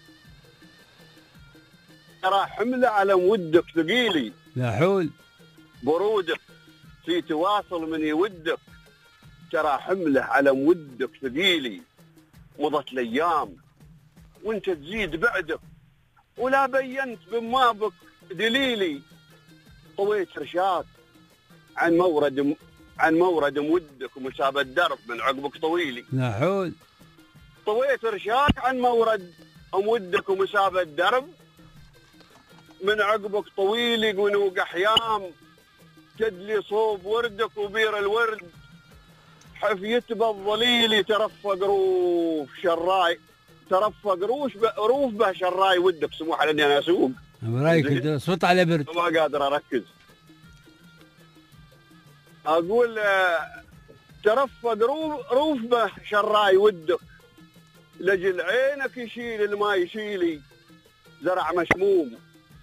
ترى حمله على مودك ثقيلي. لا حول. برودك في تواصل من يودك، ترى حمله على مودك ثقيلي. مضت الايام وانت تزيد بعدك، ولا بينت بمابك دليلي. طويت رشاق عن مورد مودك، ومساب الدرب من عقبك طويلي. لا حول. طويت رشاق عن مورد مودك، ومساب الدرب من عقبك طويلي. قنوق احيام تدلي صوب وردك، وبير الورد حفيت بالظليل. ترفق روف به شراي ودك. سموح لاني انا اسوق. برايك صوت على برد. ما قادر اركز. اقول ترفق روف به شراي ودك، لجل عينك يشيل الماء يشيلي. زرع مشموم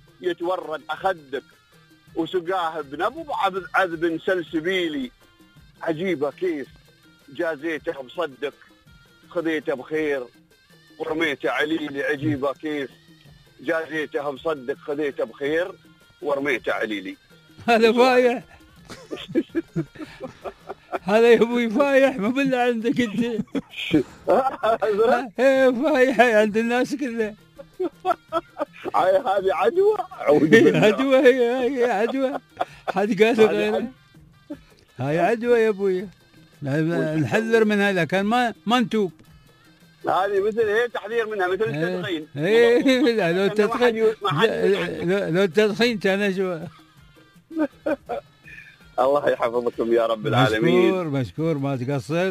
يتورد اخدك، وسقاه بنبض عذب سلسبيلي. عجيبة كيف جازيته مصدق خذيته بخير ورميته عليلي. عجيبة كيف جازيته مصدق خذيته بخير ورميته عليلي. هذا فايح. هذا يا ابوي فايح ما بالله عندك انت. ايه فايح عند الناس كلها. هذه عدوى. عدوى هي عدوى. حد قال غيره. هاي عدوى يا ابوي. نحذر من هذا كان ما نتوب. هذه مثل هي تحذير منها مثل التدخين. ايه لا لو التدخين لو التدخين كان أجوى. الله يحفظكم يا رب العالمين. مشكور ما تقصر،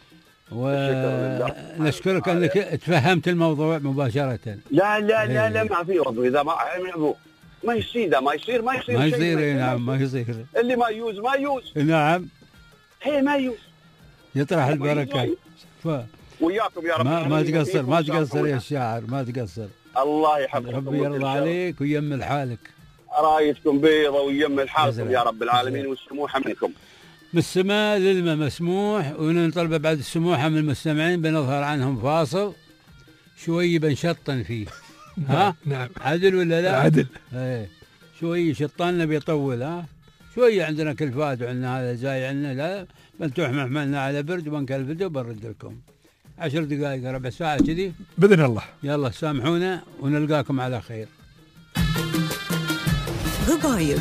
ونشكرك انك تفهمت الموضوع مباشرة. لا ما في ابو اذا ما يصير ذا ما يصير نعم ما يصير. اللي ما يوز نعم هي ما يوز يطرح البركة. وياكم يا رب ما تقصر يا الشاعر ما تقصر. الله يحفظكم ربي يرضى عليك ويمل حالك. رايتكم بيضة ويمل حالكم يا رب العالمين والسموحة منكم. من السماء للماء مسموح، ونطلب بعد السموحة من المستمعين بنظهر عنهم فاصل شوي بنشطن فيه. ها نعم عدل ولا لا؟ عدل. ايه شوي شطنا بيطول. ها شوي عندنا كلفات وعندنا هذا جاي عندنا لا بنتوح محملنا على برد وبنكلفته وبنرد لكم 10 دقائق ربع ساعة كذي بإذن الله. يلا سامحونا ونلقاكم على خير. غبايب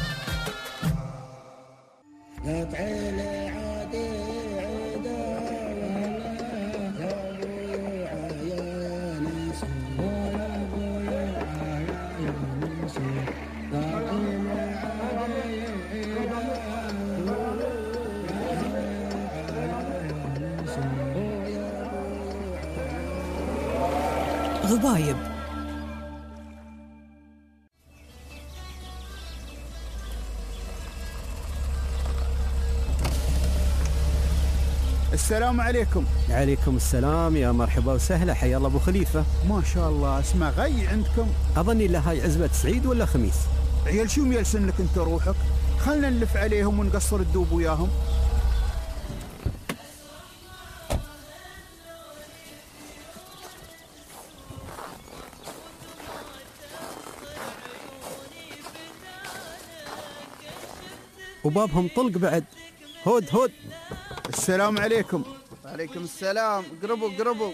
غبايب. السلام عليكم. عليكم السلام يا مرحبا وسهلا حيا الله ابو خليفه. ما شاء الله اسمع غي عندكم. اظني لا هاي عزبه سعيد ولا خميس. عيال شو ميلسن لك انت روحك؟ خلنا نلف عليهم ونقصر الدوب وياهم. وبابهم طلق بعد. هود السلام عليكم. وعليكم السلام. قربوا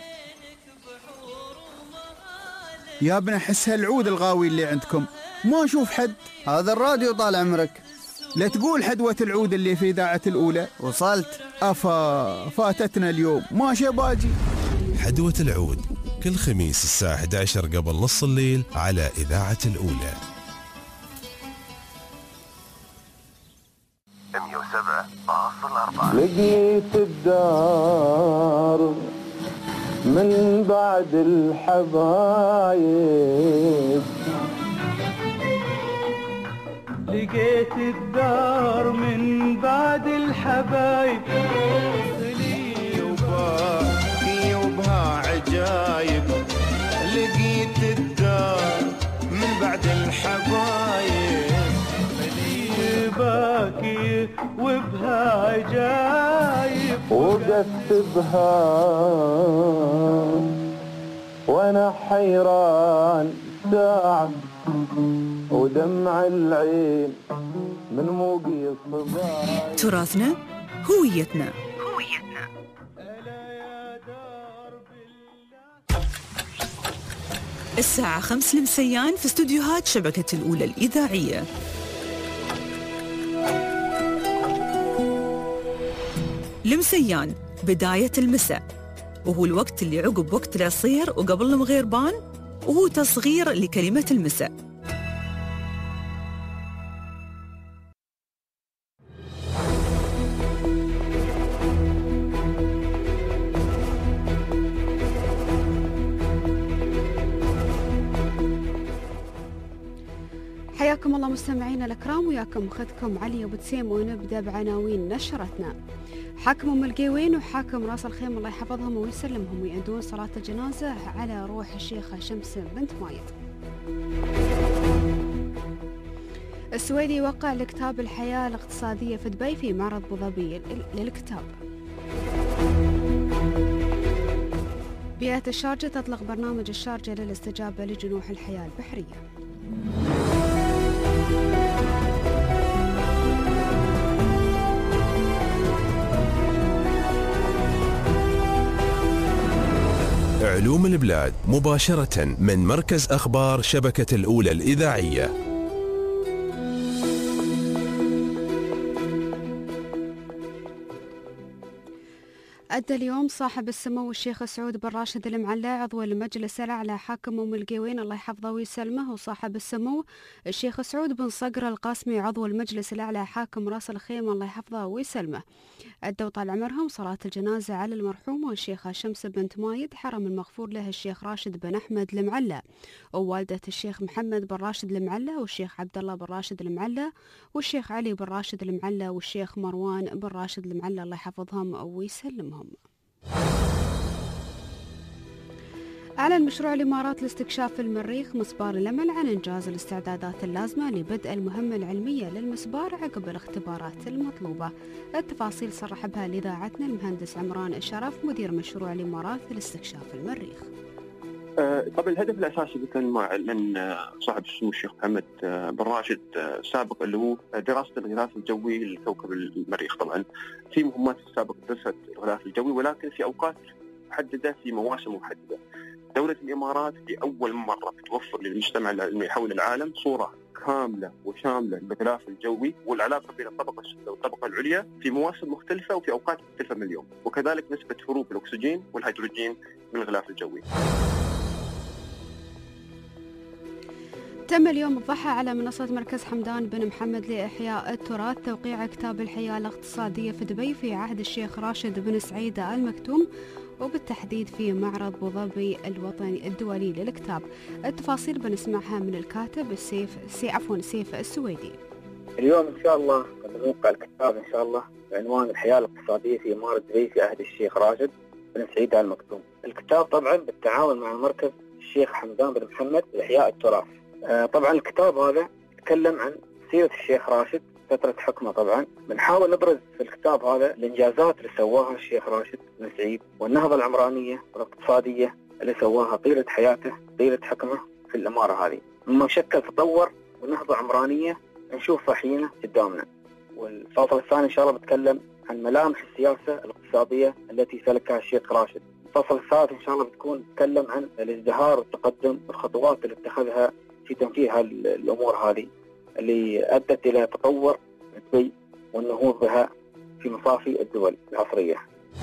يا ابن احس هالعود الغاوي اللي عندكم ما اشوف حد. هذا الراديو طال عمرك. لا تقول حدوة العود اللي في إذاعة الأولى. وصلت. فاتتنا اليوم ما باجي. حدوة العود كل خميس الساعة 11 قبل نص الليل على إذاعة الأولى 107.4. لقيت الدار من بعد الحبايب. لقيت الدار من بعد الحبايب. غلي وباقي وبها عجايب. لقيت الدار من بعد الحبايب. غلي باقي وبها عجايب. وقفت بها وانا حيران ساعة ودمع العين من موقي الصباح. تراثنا هويتنا. الساعة 5 المسيان في استوديوهات شبكة الأولى الإذاعية. المسيان بداية المساء، وهو الوقت اللي عقب وقت العصير وقبل المغيربان، وهو تصغير لكلمة المساء. حياكم الله مستمعينا الأكرام، وياكم أختكم علي أبو تسيم، ونبدأ بعناوين نشرتنا. حاكم أم القيوين وحاكم راس الخيم الله يحفظهم ويسلمهم ويأدون صلاة الجنازة على روح الشيخة شمس بنت مايد. السويدي وقع لكتاب الحياة الاقتصادية في دبي في معرض أبو ظبي للكتاب. بيئة الشارجة تطلق برنامج الشارجة للاستجابة لجنوح الحياة البحرية. علوم البلاد مباشرة من مركز أخبار شبكة الأولى الإذاعية. أدى اليوم صاحب السمو الشيخ سعود بن راشد المعلى عضو المجلس الأعلى حاكم أم القوين الله يحفظه ويسلمه، وصاحب السمو الشيخ سعود بن صقر القاسمي عضو المجلس الأعلى حاكم راس الخيمة الله يحفظه ويسلمه، أدوا طال عمرهم صلاة الجنازة على المرحوم والشيخة شمس بنت مايد حرم المغفور له الشيخ راشد بن أحمد المعلى، ووالدة الشيخ محمد بن راشد المعلى والشيخ عبد الله بن راشد المعلى والشيخ علي بن راشد المعلى والشيخ مروان بن راشد المعلى الله يحفظهم ويسلمهم. أعلن مشروع الإمارات لاستكشاف في المريخ مسبار الأمل عن إنجاز الاستعدادات اللازمة لبدء المهمة العلمية للمسبار عقب الاختبارات المطلوبة. التفاصيل صرح بها لإذاعتنا المهندس عمران الشرف مدير مشروع الإمارات لاستكشاف المريخ. طبعا الهدف الأساسي كان من صاحب السمو الشيخ محمد بن راشد سابق اللي هو دراسة الغلاف الجوي لكوكب المريخ. طبعا في مهمات السابق درست الغلاف الجوي ولكن في أوقات محددة في مواسم محددة. دولة الإمارات لأول مرة توفر للمجتمع العلمي حول العالم صورة كاملة وشاملة للغلاف الجوي والعلاقة بين الطبقة السفلى والطبقة العليا في مواسم مختلفة وفي أوقات مختلفة من اليوم، وكذلك نسبة هروب الأكسجين والهيدروجين من الغلاف الجوي. تم اليوم الضحى على منصة مركز حمدان بن محمد لإحياء التراث توقيع كتاب الحياة الاقتصادية في دبي في عهد الشيخ راشد بن سعيد آل مكتوم، وبالتحديد في معرض أبو ظبي الوطني الدولي للكتاب. التفاصيل بنسمعها من الكاتب سيف السويدي. اليوم إن شاء الله بنوقع الكتاب إن شاء الله بعنوان الحياة الاقتصادية في إمارة دبي في عهد الشيخ راشد بن سعيد آل مكتوم. الكتاب طبعا بالتعاون مع مركز الشيخ حمدان بن محمد لإحياء التراث. طبعا الكتاب هذا يتكلم عن سيرة الشيخ راشد فترة حكمه. طبعا بنحاول نبرز في الكتاب هذا الإنجازات اللي سواها الشيخ راشد بن سعيد والنهضة العمرانية والاقتصادية اللي سواها طيلة حياته طيلة حكمه في الإمارة هذه، مما شكل تطور ونهضة عمرانية نشوفها حين قدامنا. والفصل الثاني إن شاء الله بتكلم عن ملامح السياسة الاقتصادية التي سلكها الشيخ راشد. الفصل الثالث إن شاء الله بتكون تتكلم عن الازدهار والتقدم والخطوات اللي اتخذها في تنفيذ الأمور هذه اللي أدت إلى تطور دبي والنهوض بها في مصافي الدول العصرية.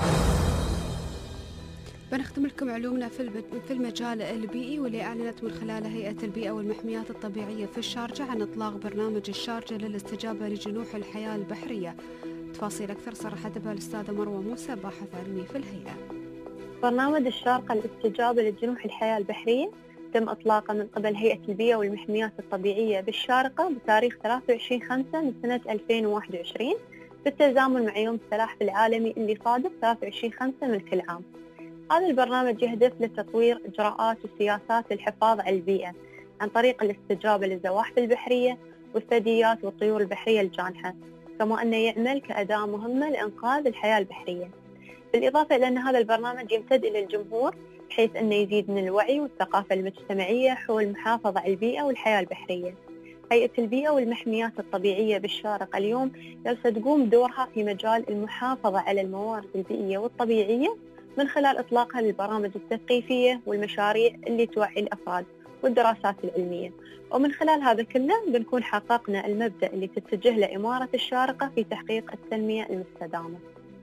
بنختم لكم علومنا في المجال البيئي، واللي أعلنت من خلال هيئة البيئة والمحميات الطبيعية في الشارجة عن إطلاق برنامج الشارجة للاستجابة لجنوح الحياة البحرية. تفاصيل أكثر صرحت بها الأستاذة مروة موسى باحث علمي في الهيئة. برنامج الشارقة للاستجابة لجنوح الحياة البحرية تم إطلاقه من قبل هيئة البيئة والمحميات الطبيعية بالشارقة بتاريخ 23/5 من سنة 2021 بالتزامن مع يوم السلاحف العالمي اللي صادف 23/5 من كل عام. هذا البرنامج يهدف لتطوير إجراءات وسياسات للحفاظ على البيئة عن طريق الاستجابة للزواحف البحرية والثدييات والطيور البحرية الجانحة، كما أنه يعمل كأداة مهمة لإنقاذ الحياة البحرية. بالإضافة إلى أن هذا البرنامج يمتد إلى الجمهور بحيث أنه يزيد من الوعي والثقافة المجتمعية حول المحافظة على البيئة والحياة البحرية. هيئة البيئة والمحميات الطبيعية بالشارقة اليوم ستقوم دورها في مجال المحافظة على الموارد البيئية والطبيعية من خلال إطلاقها للبرامج التثقيفية والمشاريع اللي توعي الأفراد والدراسات العلمية، ومن خلال هذا كله بنكون حققنا المبدأ اللي تتجه له إمارة الشارقة في تحقيق التنمية المستدامة.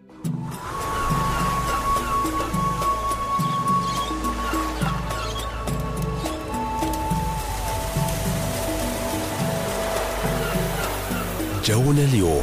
جونا اليوم.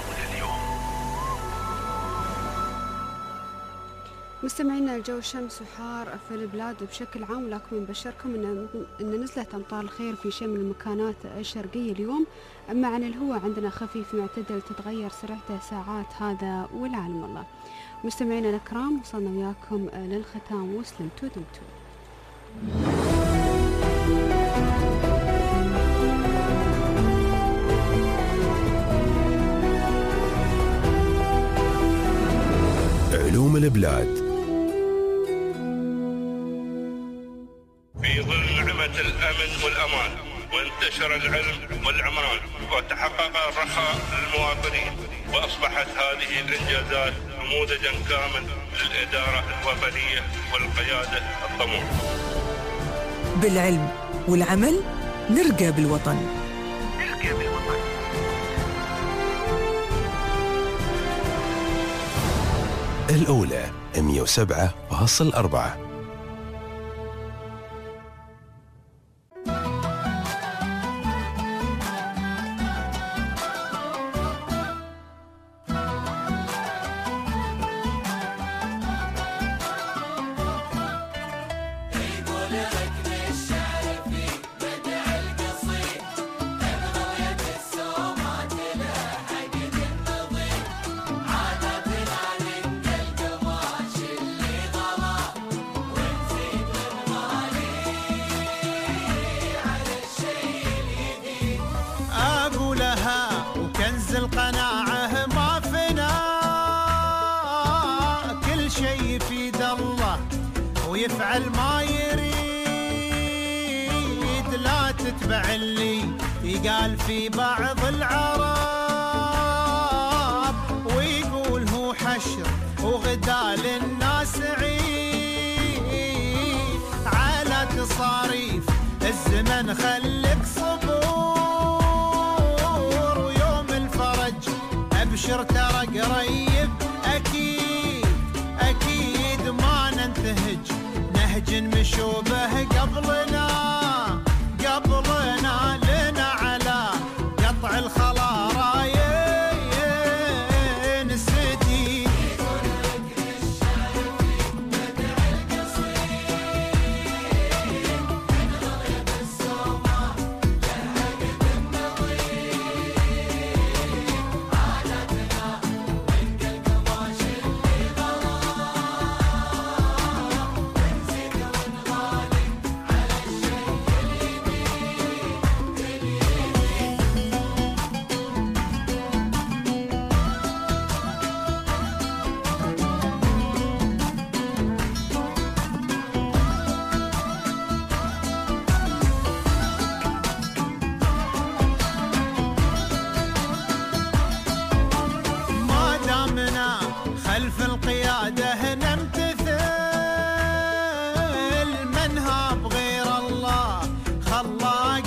مستمعينا، الجو شمس وحار في البلاد بشكل عام، ولكن نبشركم ان نزلت امطار الخير في شيء من المكانات الشرقيه اليوم. اما عن الهواء عندنا خفيف معتدل تتغير سرعته ساعات، هذا والعالم الله. مستمعينا الكرام، وصلنا وياكم للختام وسلمتوا دمتوا. البلاد. في ظل نعمة الأمن والأمان وانتشر العلم والعمران وتحقق الرخاء للمواطنين، وأصبحت هذه الإنجازات نموذجا كامل للإدارة الوطنية والقيادة الطموح. بالعلم والعمل نرقى بالوطن. الأولى 107.4. القناعة ما فينا، كل شيء يفيد الله ويفعل ما يريد، لا تتبع اللي يقال في بعض العرب ويقول هو حشر وغدا للناس عيد، على تصاريف الزمن خليك صبور، ابشر ترى قريب اكيد اكيد ما ننتهج نهج مشوبه قبلنا لنا على قطع الخلا رايين السديد. خلف القيادة نمتثل منها بغير الله خلاق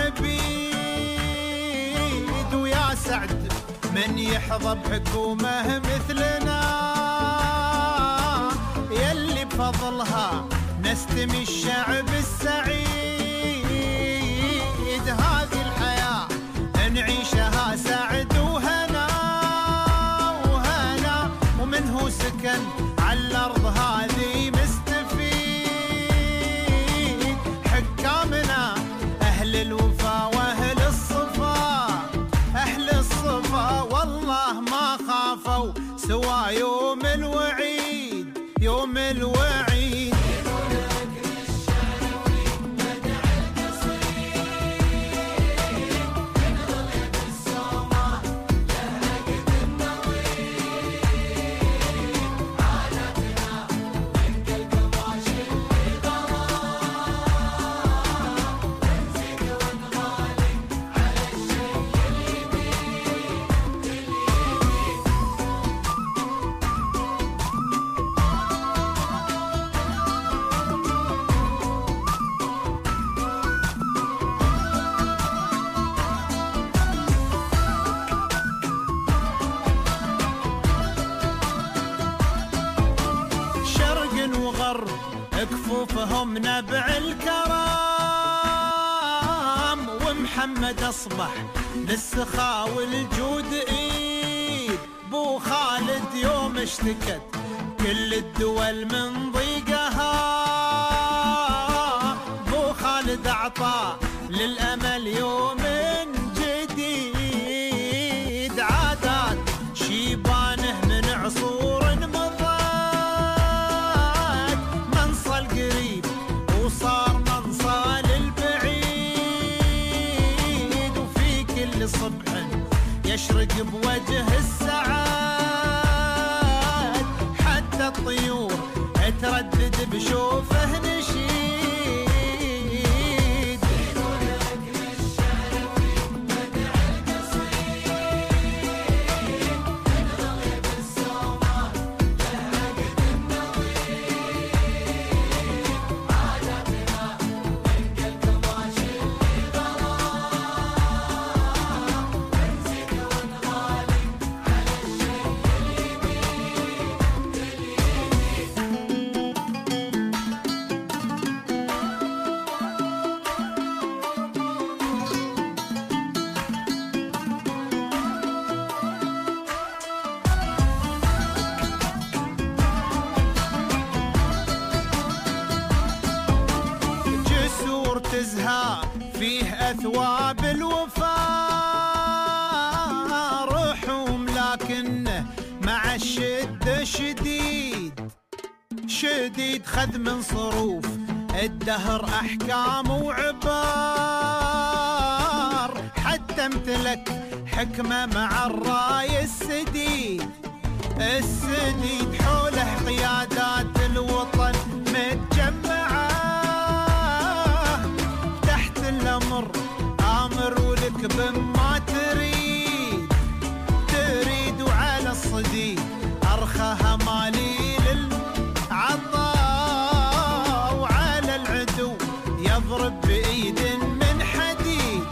العبيد، ويا سعد من يحظى بحكومة مثلنا يلي بفضلها نستمي الشعب السعيد، هذه الحياة نعيشها سعد وهنا ومنه سكن على الأرض هذه مستفيد، حكامنا أهل الوفا وأهل الصفا والله ما خافوا سوى يوم الوعيد يوم الوعيد. كفوفهم نبع الكرام، ومحمد أصبح للسخاء والجود إيد، بو خالد يوم اشتكت كل الدول من ضيقها، بو خالد أعطى للأمل يوم جديد، عادات شيبانه من عصور وصار منصى للبعيد، وفي كل صبح يشرق بوجه السعاد حتى الطيور تردد بشوفه نشيد. تزهى فيه أثواب الوفاء، روحهم لكنه مع الشدة شديد خذ من صروف الدهر أحكام وعبار، حتى امتلك حكمة مع الراي السديد حوله قيادات الوطن متجمعة، الأمر آمر ولك بما تريد وعلى الصديق أرخها مالي للعضاء، وعلى العدو يضرب بإيد من حديد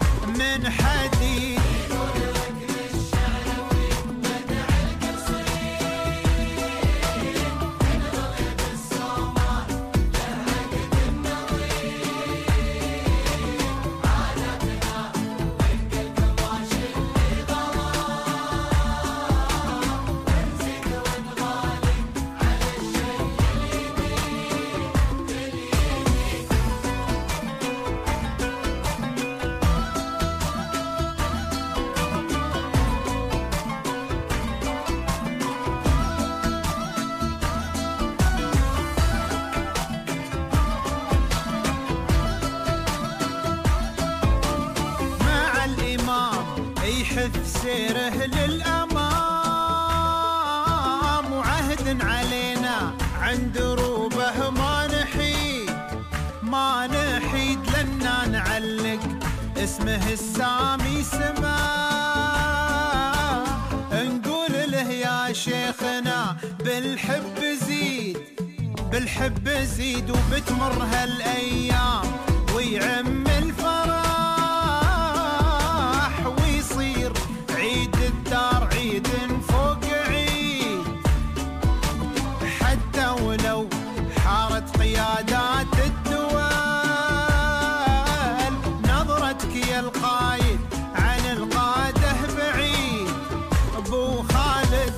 يحث سيره للأمام، وعهد علينا عند دروبه ما نحيد لنا نعلق اسمه السامي سماه، نقول له يا شيخنا بالحب زيد وبتمر هالأيام ويعم الفرح ويصير عيد الدار عيد فوق عيد، حتى ولو حارت قيادات الدول نظرتك يا القايد عن القاده بعيد. ابو خالد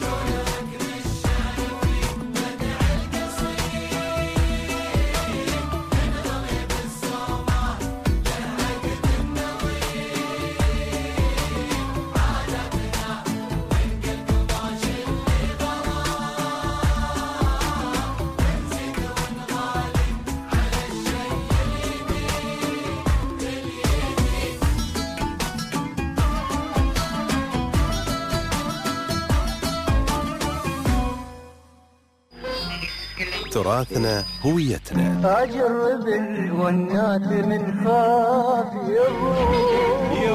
تراثنا هويتنا. أجرب الونات من خاف يا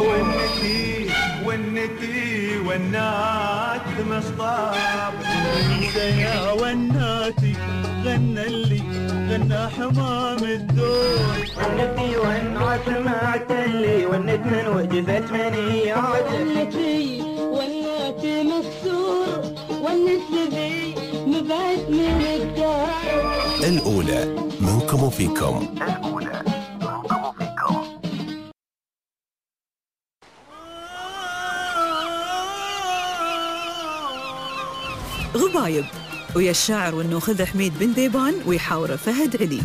ونتي ونات مصطاب يا وناتي غنى حمام الدور ونتي ونات معت اللي ونت من وجبت منيات ونتي مكسور ونت لذي مبعد من الدار. الأولى منكم وفيكم. غبايب ويا الشاعر والنوخذ حميد بن ذيبان ويحاوره فهد علي.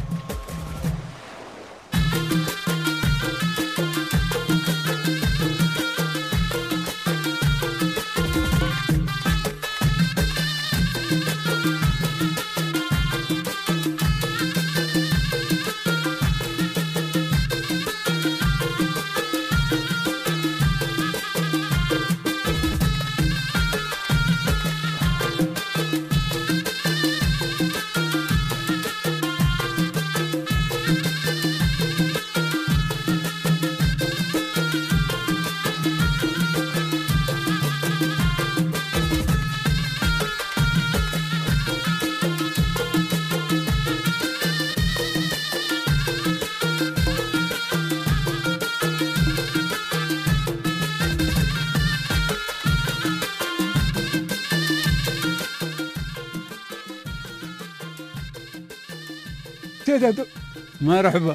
اعتدى. مرحبا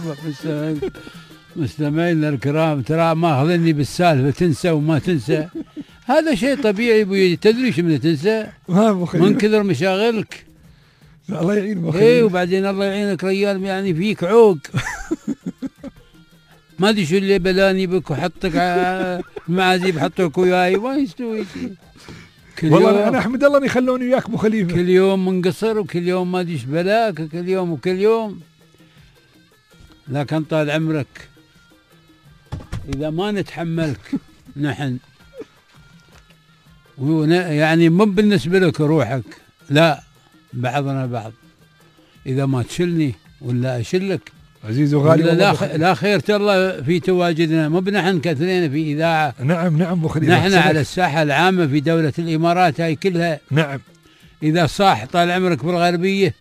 مستمعينا الكرام، ترى ماخذني بالسالفه تنسى وما تنسى، هذا شيء طبيعي ابوي، تدري ايش من تنسى؟ من كثر مشاغلك. الله يعين ابو خليفه. ايه وبعدين الله يعينك ريال، يعني فيك عوق. ما ادري شو اللي بلاني بك وحطك المعازيب، حطوك وياي ما يستوي شيء. والله انا احمد الله اني خلوني وياك ابو خليفه. كل يوم منقصر وكل يوم ما ادري ايش بلاك، كل يوم وكل يوم. لكن طال عمرك اذا ما نتحملك نحن، يعني مو بالنسبه لك روحك، لا بعضنا بعض. اذا ما تشلني ولا اشلك عزيز وغالي، لا خير الله في تواجدنا، مو بنحن كثرين في اذاعه. نعم ابو خليفه، نحن على الساحه العامه في دوله الامارات هاي كلها. نعم. اذا صاح طال عمرك بالغربيه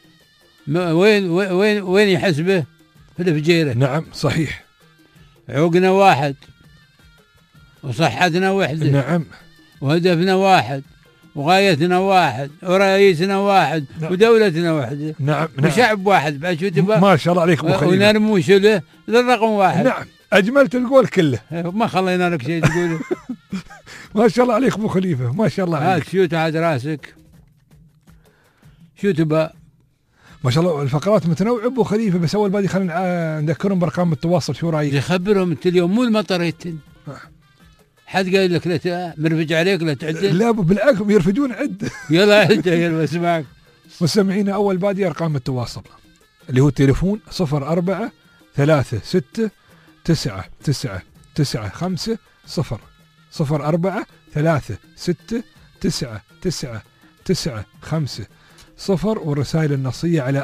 وين يحسبه؟ في الفجيره. نعم صحيح. عوقنا واحد وصحتنا وحده. نعم. وهدفنا واحد وغايتنا واحد ورئيسنا واحد. نعم. ودولتنا واحده. نعم. وشعب واحد. بعد شو تبغى؟ ما شاء الله عليك ابو خليفه. ونرمو شله للرقم واحد. نعم اجملت القول كله. ما خلينا لك شيء تقوله. ما شاء الله عليك ابو خليفه، ما شاء الله عليك. شو عاد راسك؟ شو تبغى؟ ما شاء الله الفقرات متنوعه ابو خليفه، بس اول بادي خلينا نذكرهم بارقام التواصل. شو رايك؟ يخبرهم انت اليوم مو المطر يتن. حد قال لك لا مرفج عليك لا تعدل؟ لا بالعكس يرفجون عد. يلا عد يلا اسمعك. مستمعينا اول بادي ارقام التواصل اللي هو التليفون 04 36 9 9 9 5 0 04 36 9 9 9 5 0 والرسائل النصية على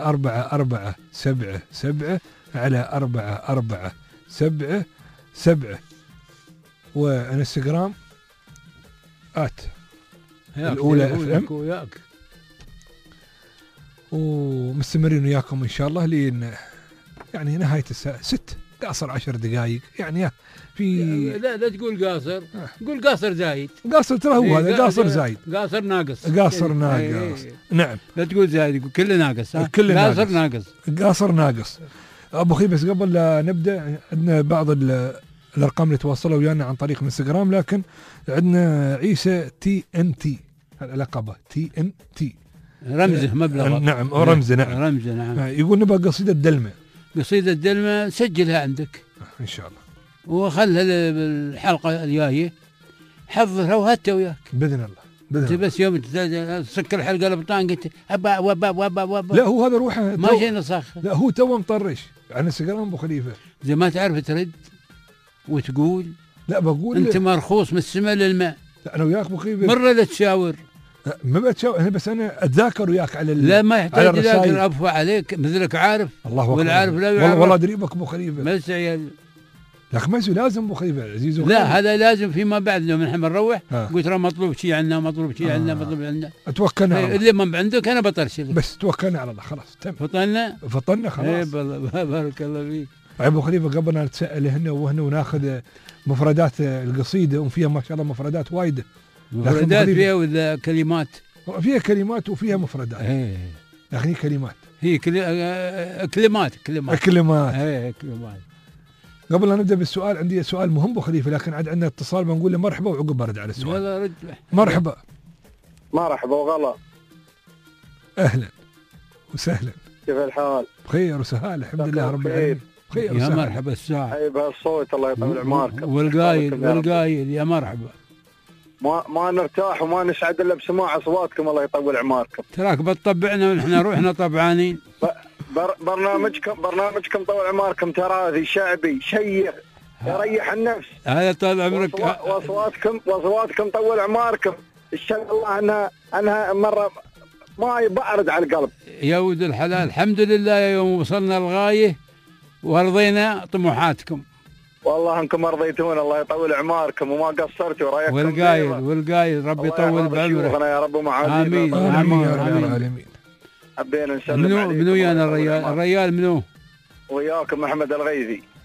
4477 على 4477 وانستغرام الأولى FM ومستمرين وياكم إن شاء الله لين يعني نهاية الساعة 6 قاصر 10 دقائق يعني في. لا تقول قاصر، قول قاصر زايد. قاصر ترى هو هذا قاصر زايد. قاصر ناقص. قاصر ناقص. نعم. لا تقول زايد، يقول كله ناقص. كله قاصر ناقص. قاصر ناقص. أبو خي بس قبل لا نبدأ عندنا بعض الأرقام اللي تواصلوا ويانا عن طريق الانستغرام، لكن عندنا عيسى TNT لقبه TNT رمزه مبلغ. نعم رمزه. نعم رمزه. نعم. يقول نبغى قصيدة دلمة. قصيدة دلمة سجلها عندك إن شاء الله، وخلها بالحلقة الجاية حضرها وهاتها وياك بإذن الله. انت بس يوم تسكر الحلقة البطان قلت أبا وبا. لا هو هذا روحه ما شيء نصاخ. لا هو تو مطرش عن انستغرام ابو خليفه. زي ما تعرف ترد وتقول. لا بقول انت مرخوص من السماء للماء. لا انا وياك ابو خليفه مرة لا تشاور. ما بتشاور بس انا اتذاكر وياك على لا ما يحتاج تذاكر، ابو عليك مثلك عارف. الله اكبر. والعارف لا يعرف. والله دريبك ابو خليفه. بس عيال لكن ما لازم ابو خليفه عزيز. لا هذا لازم فيما بعد لو نحن بنروح قلت ترى مطلوب شيء عنا، مطلوب شيء عنا، مطلوب عنا. توكلنا على الله. اللي ما عندك انا بطرش لك. بس توكلنا على الله خلاص تم. فطنا خلاص. اي بارك الله فيك. ابو خليفه قبل لا نتساءل هنا وهنا وناخذ مفردات القصيده وفيها ما شاء الله مفردات وايده. مفردات فيها ولا كلمات؟ فيها كلمات وفيها مفردات. لكن هي كلمات. هي كلمات. كلمات. قبل لا نبدا بالسؤال عندي سؤال مهم ابو خليفه، لكن عندنا اتصال بنقول له مرحبا وعقب برد على السؤال. يلا رد. مرحبا وغلا. اهلا وسهلا. كيف الحال؟ بخير وسهال الحمد لله رب العالمين. بخير يا مرحبا الساعة. اي بهالصوت الله يطول عمركم. والقايل يا مرحبا. ما نرتاح وما نسعد الا بسماع اصواتكم الله يطول عمركم. تراك بتطبعنا ونحن روحنا طبعانين. برنامجكم طول عمركم تراثي شعبي شيق يريح النفس. هذا طال عمرك. واصواتكم طول عمركم ان شاء الله انها مره ما يبعرض على القلب. يا ولد الحلال الحمد لله يوم وصلنا الغايه ورضينا طموحاتكم. والله انكم رضيتونا الله يطول عمركم وما قصرتوا رايكم. والقايل ربي يطول بعمرك. يا رب ومعاذير. امين يا رب العالمين. حبينا نسلم عليكم. منو ويانا الريال منو؟ وياكم احمد الغيثي.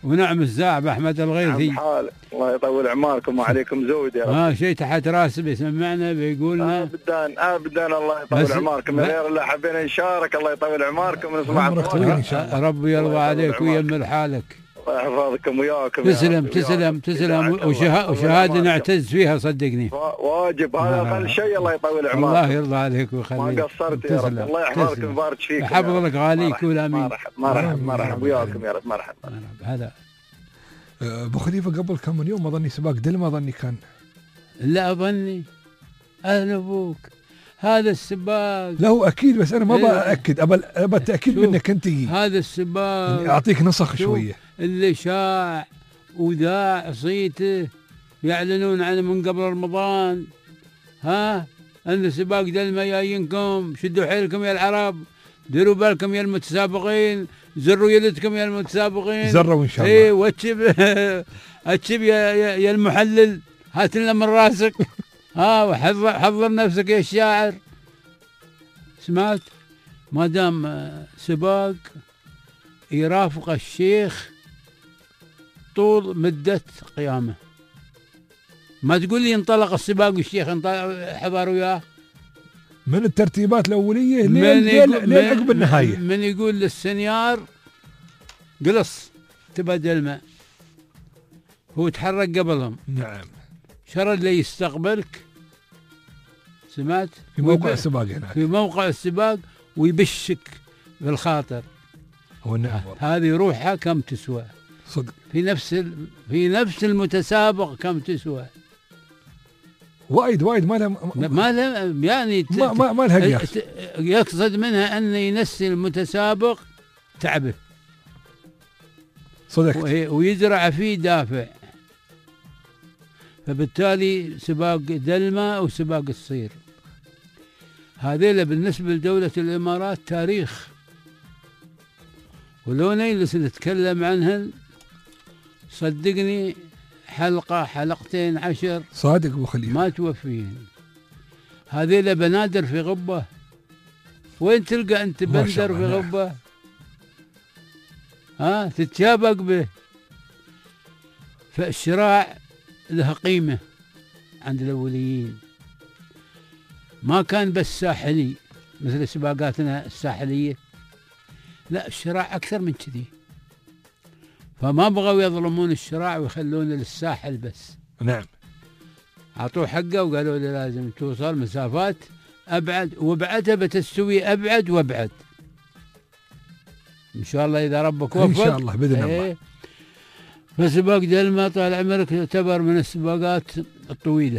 ونعم الزاعب أحمد الغيثي. حال الله يطول أعماركم وعليكم زود يا رب. شيء تحت راسه بيسمعنا بيقولنا أبدا الله يطول أعماركم. غير اللي حبينا نشارك الله يطول أعماركم ونسمع ربي يرضى عليك ويمر حالك. الله يحفظكم وياكم. تسلم وشهادة نعتز فيها صدقني. واجب هذا أقل شيء. الله يطول أعماركم. الله يرضى عليك ويخليك. ما قصرت يا رب. الله يحفظك ويبارك فيك. يحفظ لك غاليك ولا امين. مرحبا وياكم يا رب. مرحبا. هذا ابو خليفه قبل كم من يوم اظني سباق دلما اظني كان. لا اظني اهلا ابوك هذا السباق. لا هو اكيد بس انا ما باكد ابى التاكيد منك انت. هذا السباق يعني اعطيك نسخ شويه. اللي شاع وذاع صيته يعلنون عنه من قبل رمضان. ان سباق دلما جايينكم. شدوا حيلكم يا العرب. ديروا بالكم يا المتسابقين. زروا يدكم يا المتسابقين. زروا ان شاء الله. واتشب يا المحلل. هات لنا من راسك. وحضر نفسك يا الشاعر. سمعت؟ ما دام سباق يرافق الشيخ طول مدة قيامه. ما تقول لي انطلق السباق والشيخ حضر وياه. من الترتيبات الأولية لين عقب النهاية. من يقول للسنيار قلص تبدل الماء. هو تحرك قبلهم. نعم. شرد لي يستقبلك. سمعت؟ في موقع السباق هناك. في موقع السباق ويبشك بالخاطر. هذه روحها كم تسوى؟ صدق. في نفس المتسابق كم تسوى؟ وايد ما لها يعني ما لها قياس. يقصد منها ان ينسي المتسابق تعبه. صدقت. ويزرع فيه دافع. فبالتالي سباق دلما وسباق الصير هذيلا بالنسبة لدولة الإمارات تاريخ. ولو نجلس نتكلم عنهن صدقني حلقة حلقتين 10 صادق أبو خليفة ما توفين. هذيلا بنادر في غبة. وين تلقى أنت بندر في غبة؟ تتشابك به. فالشراع له قيمة عند الأوليين. ما كان بس ساحلي مثل سباقاتنا الساحلية. لا الشراع أكثر من كذي. فما بغوا يظلمون الشراع ويخلونه للساحل بس. نعم. أعطوه حقه وقالوا له لازم توصل مسافات أبعد وبعدها بتستوي أبعد وأبعد. إن شاء الله إذا ربك وفق. إن شاء الله بإذن الله. فسباق دلما طال عمرك يعتبر من السباقات الطويلة.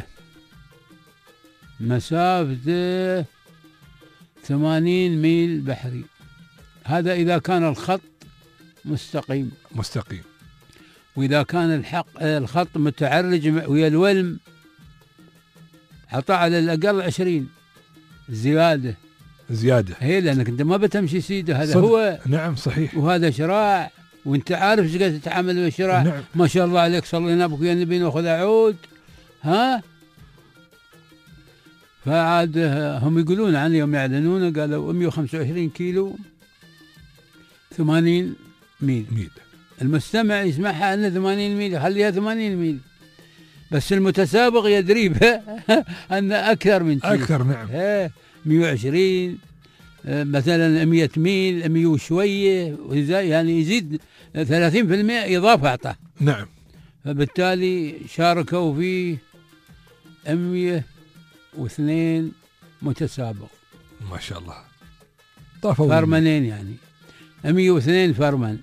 مسافته 80 ميل بحري. هذا إذا كان الخط مستقيم. وإذا كان الخط متعرج ويا الولم عطى على الأقل 20 زيادة. هي لأنك أنت ما بتمشي سيدة. هذا هو. نعم صحيح. وهذا شراع وانت عارف ايش قاعد تتعامل ويا الشراع. نعم. ما شاء الله عليك صلينا بك يا النبي ناخذ عود. فعاد هم يقولون عن يوم يعلنون قالوا 125 كيلو 80 ميل. المستمع يسمعها أن 80 ميل خليها 80 ميل. بس المتسابق يدري أن أكثر من كيلو. أكثر نعم. 120 مثلا 100 ميل 100 وشوية يعني يزيد 30% إضافة أعطاه. نعم. فبالتالي شاركوا فيه 102 متسابق. ما شاء الله. فرمانين يعني 102 فرمان.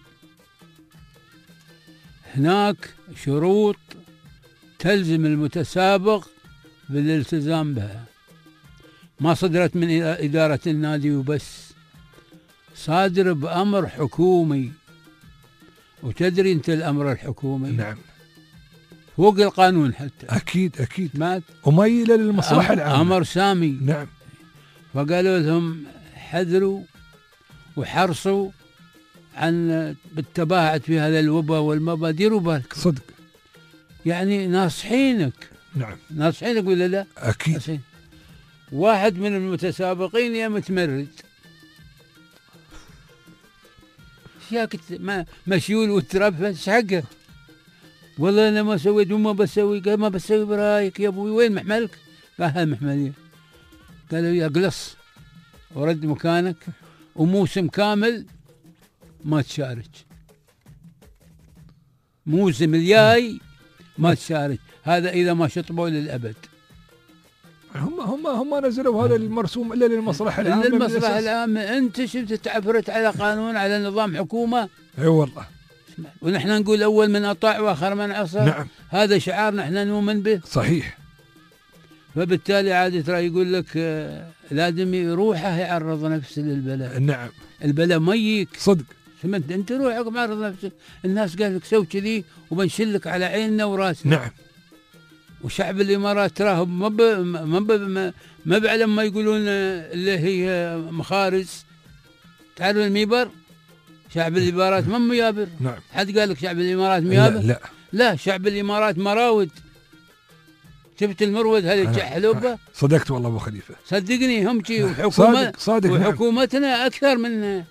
هناك شروط تلزم المتسابق بالالتزام بها. ما صدرت من إدارة النادي وبس. صادر بأمر حكومي. وتدري أنت الأمر الحكومي. نعم. فوق القانون حتى. أكيد. وميل للمصلحة العامة. أمر سامي. نعم. فقالوا لهم حذروا وحرصوا عن بالتباعد في هذا الوباء والمبا. ديروا بالكم. صدق. يعني ناصحينك. نعم. ناصحينك ولا لا؟ أكيد. ناصحين. واحد من المتسابقين يا متمرد. ياك ما مشيول وترفس حقه. والله انا ما سويت وما بسوي. قال ما بسوي برايك يا ابوي. وين محملك؟ قال هاي محمليه. قالوا يا اجلس ورد مكانك وموسم كامل ما تشارك. موسم الجاي ما تشارك. هذا اذا ما شطبوا للابد. هم نزلوا هذا المرسوم الا للمصلحه العامه. للمصلحه العامه. انت شفت تعفرت على قانون على نظام حكومه. اي والله. ونحن نقول اول من اطاع واخر من عصى. نعم. هذا شعار نحن نؤمن به. صحيح. فبالتالي عاد ترى يقول لك لازم روحه يعرض نفسه للبلاء. نعم. البلاء ميك صدق. سمعت انت روحك معرض نفسك. الناس قال لك سوي كذي وبنشلك على عيننا وراسنا. نعم. وشعب الامارات تراهم ما بعلم ما يقولون اللي هي مخارز. تعرف الميبر؟ شعب الامارات ما ميابر. نعم. حد قال لك شعب الامارات ميابر؟ لا شعب الامارات مراود. شفت المرود هذه حلوبه؟ صدقت والله ابو خليفه. صدقني هم شي صادق. وحكومتنا نعم. اكثر منها.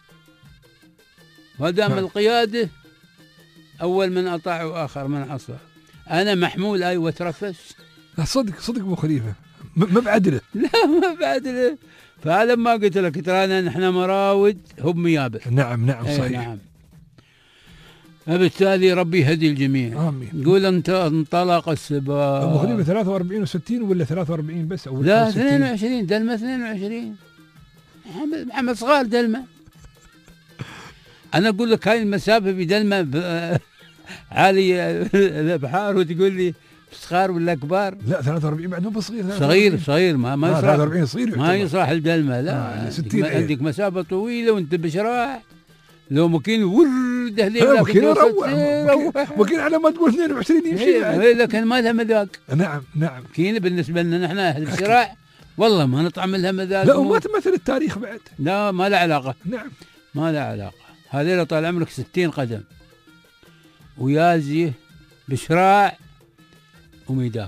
ودام نعم. القياده اول من اطاع واخر من عصى. انا محمول اي وترفس. لا صدق ابو خليفه ما بعدله. لا ما بعدله. فهذا ما قلت لك ترانا نحن مراود هم ميابر. نعم صحيح. نعم. فبالتالي ربي يهدي الجميع. امين. يقول انت انطلق السباق. ابو خليفه 43 و60 ولا 43 بس او لا 22 دلمه 22. محمد صغار دلمه. انا اقول لك هاي المسافه بدلمه عاليه الابحار وتقول لي صغار ولا كبار؟ لا 43 بعد مو صغير. صغير ما يصلح. 43 صغير ما يصلح الدلمه. لا 60 عندك مسافه طويله وانت بشراح. لو ماكين ورد هذيك ماكين ماكين على ما تقول 22 يمشي. لكن ما لها مذاق. نعم. كين بالنسبه لنا نحن اهل الشراع والله ما نطعم لها مذاق. لا وما تمثل التاريخ بعد. لا ما له علاقه. نعم. ما له علاقه. هذول طال عمرك 60 قدم ويازيه بشراع وميداف.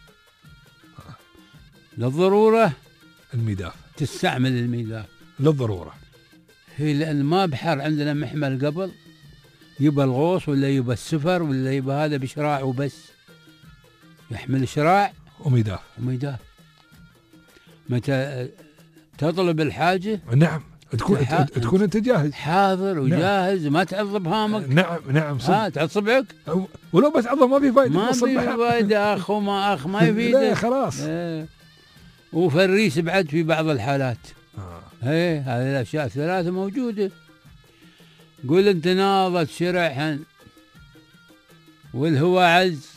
للضروره الميداف تستعمل الميداف للضروره. هي لان ما بحر عندنا محمل قبل يبى الغوص ولا يبى السفر ولا يبى هذا بشراع وبس. يحمل شراع وميداف. متى تطلب الحاجه نعم تكون انت جاهز حاضر وجاهز. ما تعضب هامك. نعم صدق. تعض صبعك ولو بس عضب ما في فايده. ما في فايده اخ ما يفيد. لا خلاص. وفريس بعد في بعض الحالات. هذه الاشياء الثلاثه موجوده. قول انت ناضت شرحا والهوى عز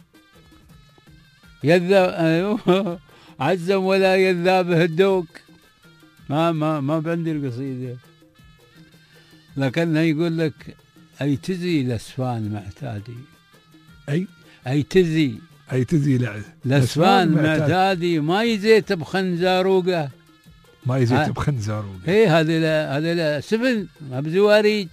عزم ولا يذابه الدوق. ما بعندي القصيده لكنه يقول لك اي تزي الاسفان معتادي. اي تزي الاسفان معتادي ما يزيت بخنزاروقه. هذا سفن ما بزواريج.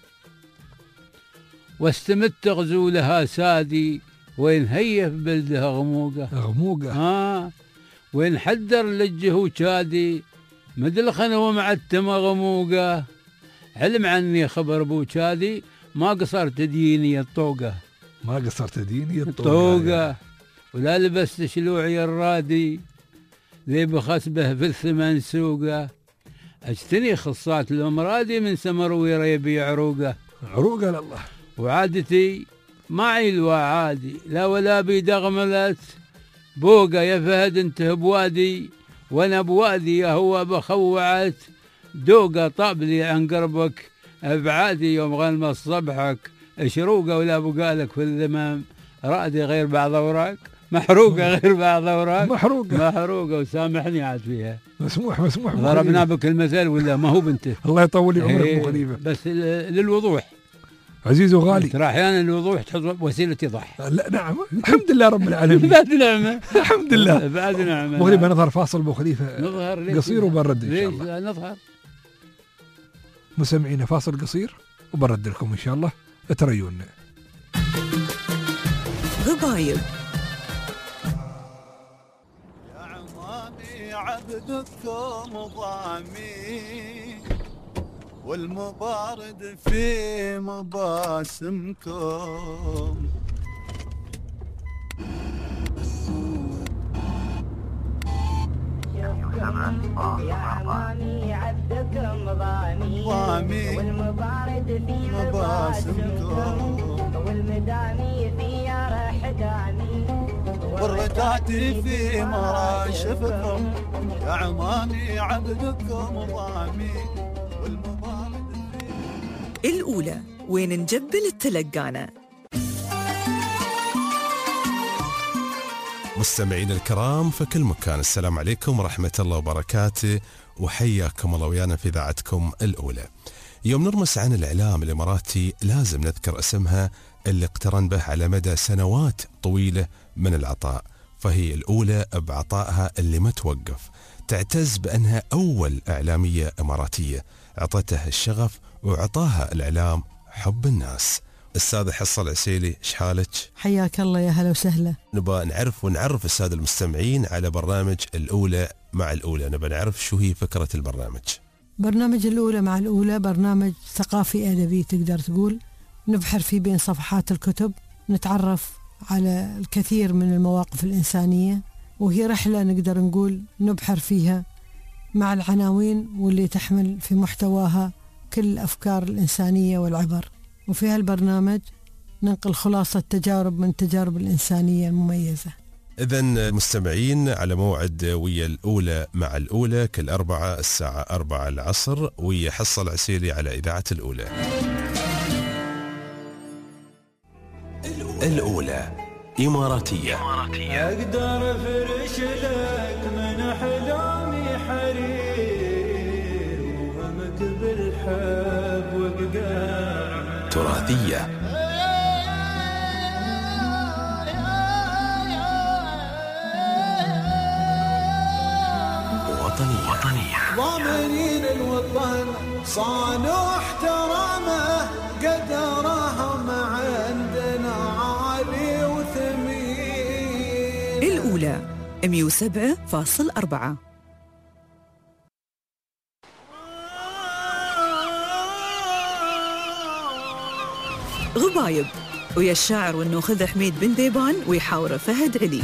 واستمت تغزو لها سادي وين هي في بلدها غموقه. وين حدر لجه شادي مدلخن ومعتمه غموقه. علم عني خبر ابو شادي ما قصرت ديني الطوقه. ولا لبست شلوعي الرادي ذي بخسبه في الثمن سوقه. اجتني خصات الامرادي من سمرويره يبيع عروقه لله. وعادتي معي الوعادي لا ولا بيدغملت بوقه يا فهد انت بوادي وانا بوادي هو بخوعت دوقه طابلي عن قربك ابعادي يوم غنمت صبحك شروقه ولا بقالك في الذمام رادي غير بعض اوراق محروقه غير بعض اوراق محروقه وسامحني عاد فيها. مسموح ضربنا بك المثل ولا ما هو بنته. الله يطول لي عمرك ابو خليفه. بس للوضوح عزيز وغالي ترى احيانا الوضوح تحط وسيله ايضاح. لا نعم الحمد لله رب العالمين. بعد نعمه الحمد لله. بعد نعمه. ابو خليفه نظهر فاصل ابو خليفه. نظهر قصير وبنرد ان شاء الله. نظهر مستمعينا فاصل قصير وبنرد لكم ان شاء الله. اتريونا غبايب. يا عمامي عبدكم ضامي والمبارد في مباسمكم. يا عماني عبدكم ضامي والمبارد في مباسمكم والمداني في رحداني والرداتي في مراشفكم. يا عماني عبدكم ضامي والمبارد الأولى وين نجبل التلقانة. مستمعين الكرام في كل مكان، السلام عليكم ورحمة الله وبركاته، وحياكم الله ويانا في إذاعتكم الأولى. يوم نرمس عن الإعلام الإماراتي لازم نذكر اسمها اللي اقترن به على مدى سنوات طويلة من العطاء، فهي الأولى بعطائها اللي ما توقف، تعتز بأنها أول إعلامية إماراتية عطتها الشغف وعطاها الإعلام حب الناس. السادة حصة العسيلي، ايش حالك؟ حياك الله، يا هلا وسهلا. نبغى نعرف السادة المستمعين على برنامج الأولى مع الأولى، نبغى نعرف شو هي فكرة البرنامج. برنامج الأولى مع الأولى برنامج ثقافي أدبي تقدر تقول، نبحر فيه بين صفحات الكتب، نتعرف على الكثير من المواقف الإنسانية، وهي رحلة نقدر نقول نبحر فيها مع العناوين واللي تحمل في محتواها كل الأفكار الإنسانية والعبر. وفي هالبرنامج ننقل خلاصة تجارب من تجارب الإنسانية المميزة. إذن المستمعين على موعد ويا الأولى مع الأولى كل أربعة الساعة 4 العصر ويا حصة العسيلي على إذاعة الأولى. الأولى إماراتية. أقدر أفرش لك من أحلامي حرير وهمك بالحب وبقار. تراثية. وطنية. ضامنين الوطن صانوا احترامه، قدرهم عندنا عالي وثمين. الأولى 107.4. غبايب ويا الشاعر والنوخذ حميد بن ذيبان ويحاوره فهد علي.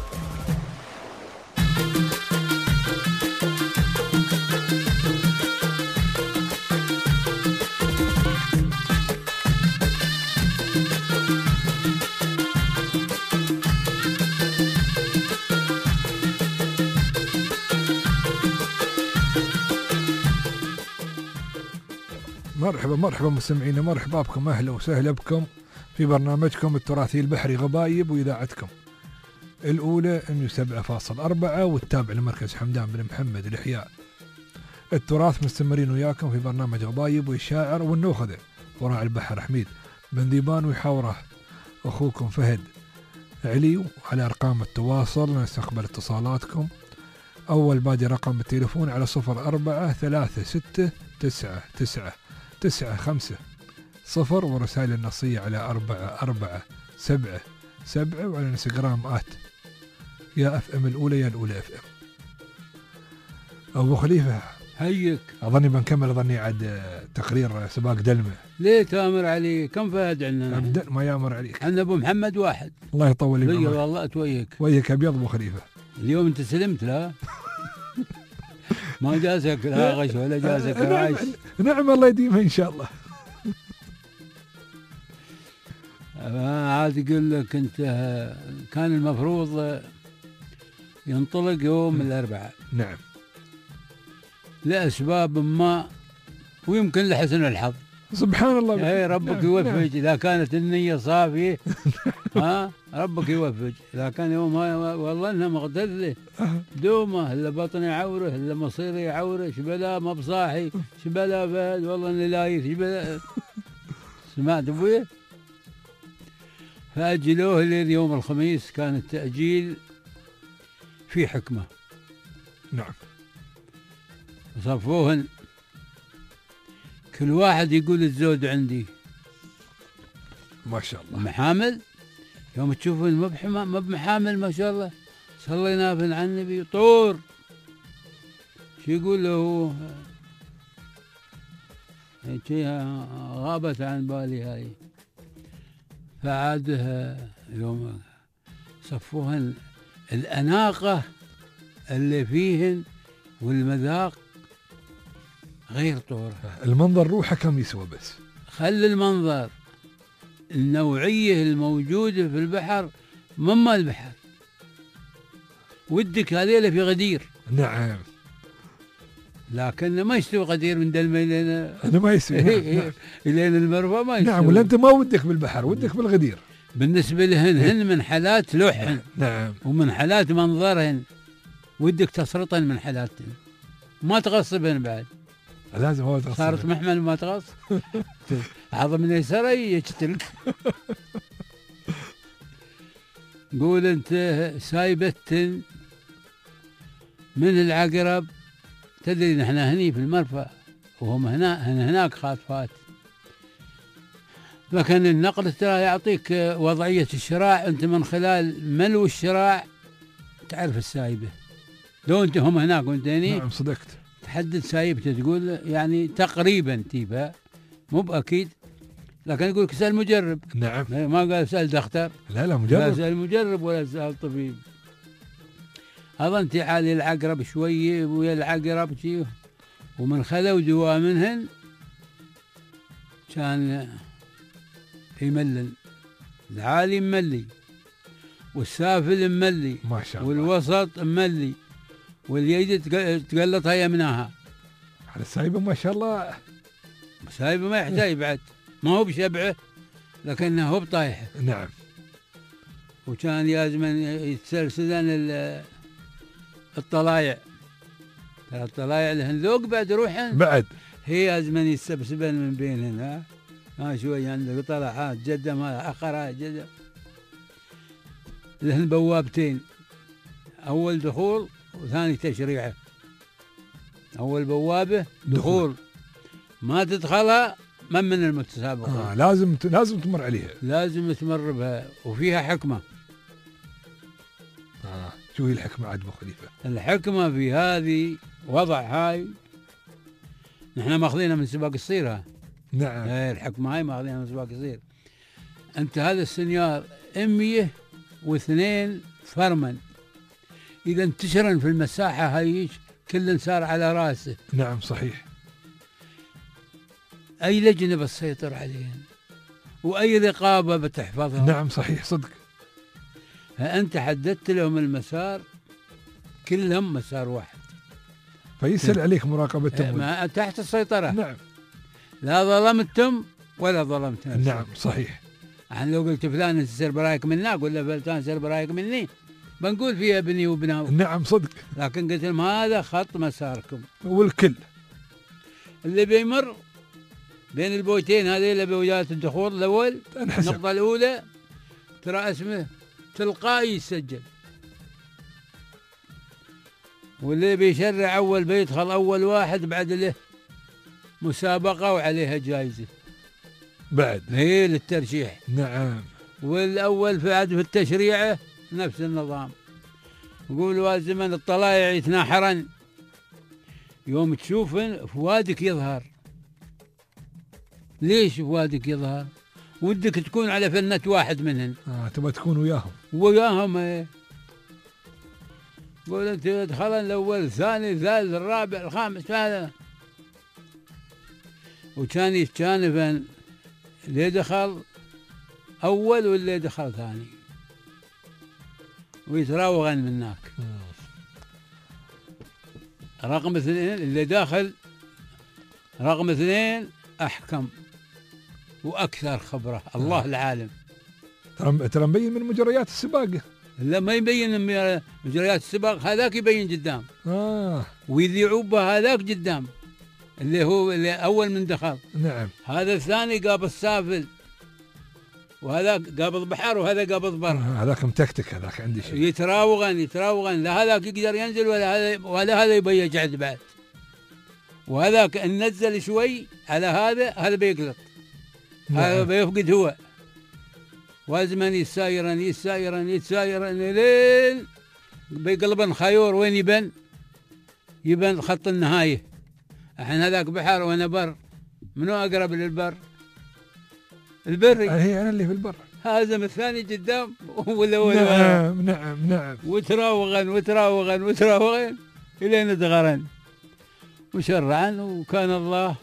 مرحبا مستمعينا، مرحبا بكم، أهلا وسهلا بكم في برنامجكم التراثي البحري غبايب وإذاعتكم الأولى 107.4 والتابع لمركز حمدان بن محمد الإحياء التراث. مستمرين وياكم في برنامج غبايب والشاعر والنوخذة وراعي البحر حميد بن ذيبان ويحاوره أخوكم فهد علي. وعلى أرقام التواصل نستقبل اتصالاتكم. أول بادي رقم التليفون على 0443699950 ورسائل النصية على 4477 وعلى الانستغرام يا FM الأولى يا الأولى FM. أبو خليفة هيك، أظني بنكمل، أظني عاد تقرير سباق دلمة. ليه تامر علي؟ كم فهد عندنا؟ ما يامر عليك، عندنا أبو محمد واحد. الله يطول لي عمرك. والله أتويك ويك أبيض أبو خليفة. اليوم أنت سلمت لا؟ ما جازك لا غش ولا جازك رعش. نعم الله يديمها إن شاء الله. عاد يقول لك أنت كان المفروض ينطلق يوم الأربعاء. نعم. لأسباب ما ويمكن لحسن الحظ. سبحان الله. اي ربك يوفق. إذا كانت النية صافية ربك يوفق. إذا كان يوم والله إنها مغتذلة دومة، إلا بطني عوره إلا مصيري عوره، شبلا ما بصاحي، شبلا فهد والله إني لايف، شبلا. سمعت أبوي؟ فأجلوه ليوم الخميس. كان التأجيل في حكمة. نعم. صفوهن كل واحد يقول الزود عندي. ما شاء الله. محامل يوم تشوفون ما بمحامل ما شاء الله صلينا على النبي طور. شو يقول له هيك غابت عن بالي هاي. فعادها يوم صفوهن الأناقة اللي فيهن والمذاق غير طورها. المنظر روحه كم يسوى بس؟ خلي المنظر، النوعية الموجودة في البحر مما البحر. ودك هذيلا في غدير. نعم. لكن ما يستوي غدير من دلمة أنا ما يستوي. نعم. إلين المرفأ ما يستوي. نعم، ولا أنت ما ودك بالبحر، ودك بالغدير. بالنسبة لهن هن من حالات لوحهن. نعم. ومن حالات منظرهن ودك تسرطن من حالاتهن، ما تغصبهن بعد. لازم هو تغصب. صارت محمل ما تغص. عظم من يسري يقتلك. قول أنت سايبتن من العقرب. تدري نحن هني في المرفأ وهم هناك خاطفات، لكن النقل ترى يعطيك وضعية الشراع. أنت من خلال ملو الشراع تعرف السايبة. لو أنت هم هناك وأنت هني. نعم صدقت. تحدد سايبته، تقول يعني تقريبا تيبها، مو بأكيد، لكن يقول لك اسأل مجرب. نعم. ما قال اسأل دختر. لا مجرب. لا اسأل مجرب ولا اسأل طبيب. أظن تعالي العقرب شوية ويا العقرب شي، ومن خذوا دواء منهن كان يملل. العالي مملي، والسافل مملي، ما شاء الله، والوسط مملي، واليد تقلطها يمناها. على السايبة ما شاء الله. سايبة ما يحتاج بعد، ما هو بشبعه لكنه هو بطايحه. نعم. وكان لازم يتسلسلن الطلايع. ترى الطلايع لهن ذوق بعد روحن بعد، هي لازم يستبسبن من بينهن. ها شوي عندك طلعات جدة ما أخرها جدة. لهن بوابتين، أول دخول وثاني تشريعه. أول بوابة دخول ما تدخلها من المتسابقين. لازم تمر عليها، لازم تمر بها، وفيها حكمة. شو هي الحكمة عاد أبو خليفة؟ الحكمة في هذه وضع هاي نحن ماخذينها من سباق الصير. نعم. الحكمة هاي ماخذينها من سباق الصير. أنت هذا السنيار 102 فرمن، إذا انتشرن في المساحة هاي كل صار على راسه. نعم صحيح. أي لجنة بتسيطر عليهم وأي رقابة بتحفظها. نعم صحيح صدق. أنت حددت لهم المسار، كلهم مسار واحد، فيسهل عليك مراقبتهم تحت السيطرة. نعم. لا ظلمتم ولا ظلمت نفسك. نعم صحيح. يعني لو قلت فلان يصير برايك منك ولا فلان يصير برايك مني، بنقول فيها بني وبناو. نعم صدق. لكن قلت لهم هذا خط مساركم، والكل اللي بيمر بين البويتين هذه بوجهات الدخول الأول، النقطة الأولى ترى اسمه تلقائي يسجل، واللي بيشرع أول بيدخل أول واحد بعد له مسابقة وعليها جائزة بعد هي للترشيح. نعم. والأول في التشريعه نفس النظام. يقولوا زمن الطلايع يتناحرن، يوم تشوفن فوادك يظهر. ليش فوادك يظهر؟ ودك تكون على فنة واحد منهن. تبغى تكون وياهم. قول انت دخلن الاول الثاني الثالث الرابع الخامس هذا. وكان يتجانبن اللي دخل اول واللي دخل ثاني، ويتراوغن من هناك. رقم 2 اللي داخل، رقم 2 احكم واكثر خبره. الله العالم. ترى مبين من مجريات السباق. لا ما يبين من مجريات السباق، هذاك يبين قدام. ويذيعوا به هذاك قدام اللي هو اللي اول من دخل. نعم. هذا الثاني قابض سافل، وهذا قابض بحر، وهذا قابض بر. هذاك متكتك، هذاك عندي شيء. يتراوغن لا هذاك يقدر ينزل ولا هذا يبي يقعد بعد، وهذاك ان نزل شوي على هذا بيقلط. نعم. هذا بيفقد هو، وازمن يتسايرن لين بيقلبن خيور. وين يبن خط النهاية. الحين هذاك بحر وانا بر، منو أقرب للبر؟ البري. هي أنا اللي في البر. هذا الثاني قدام ولا هو؟ نعم. وتراوغن إلين دغرن وشرعا، وكان الله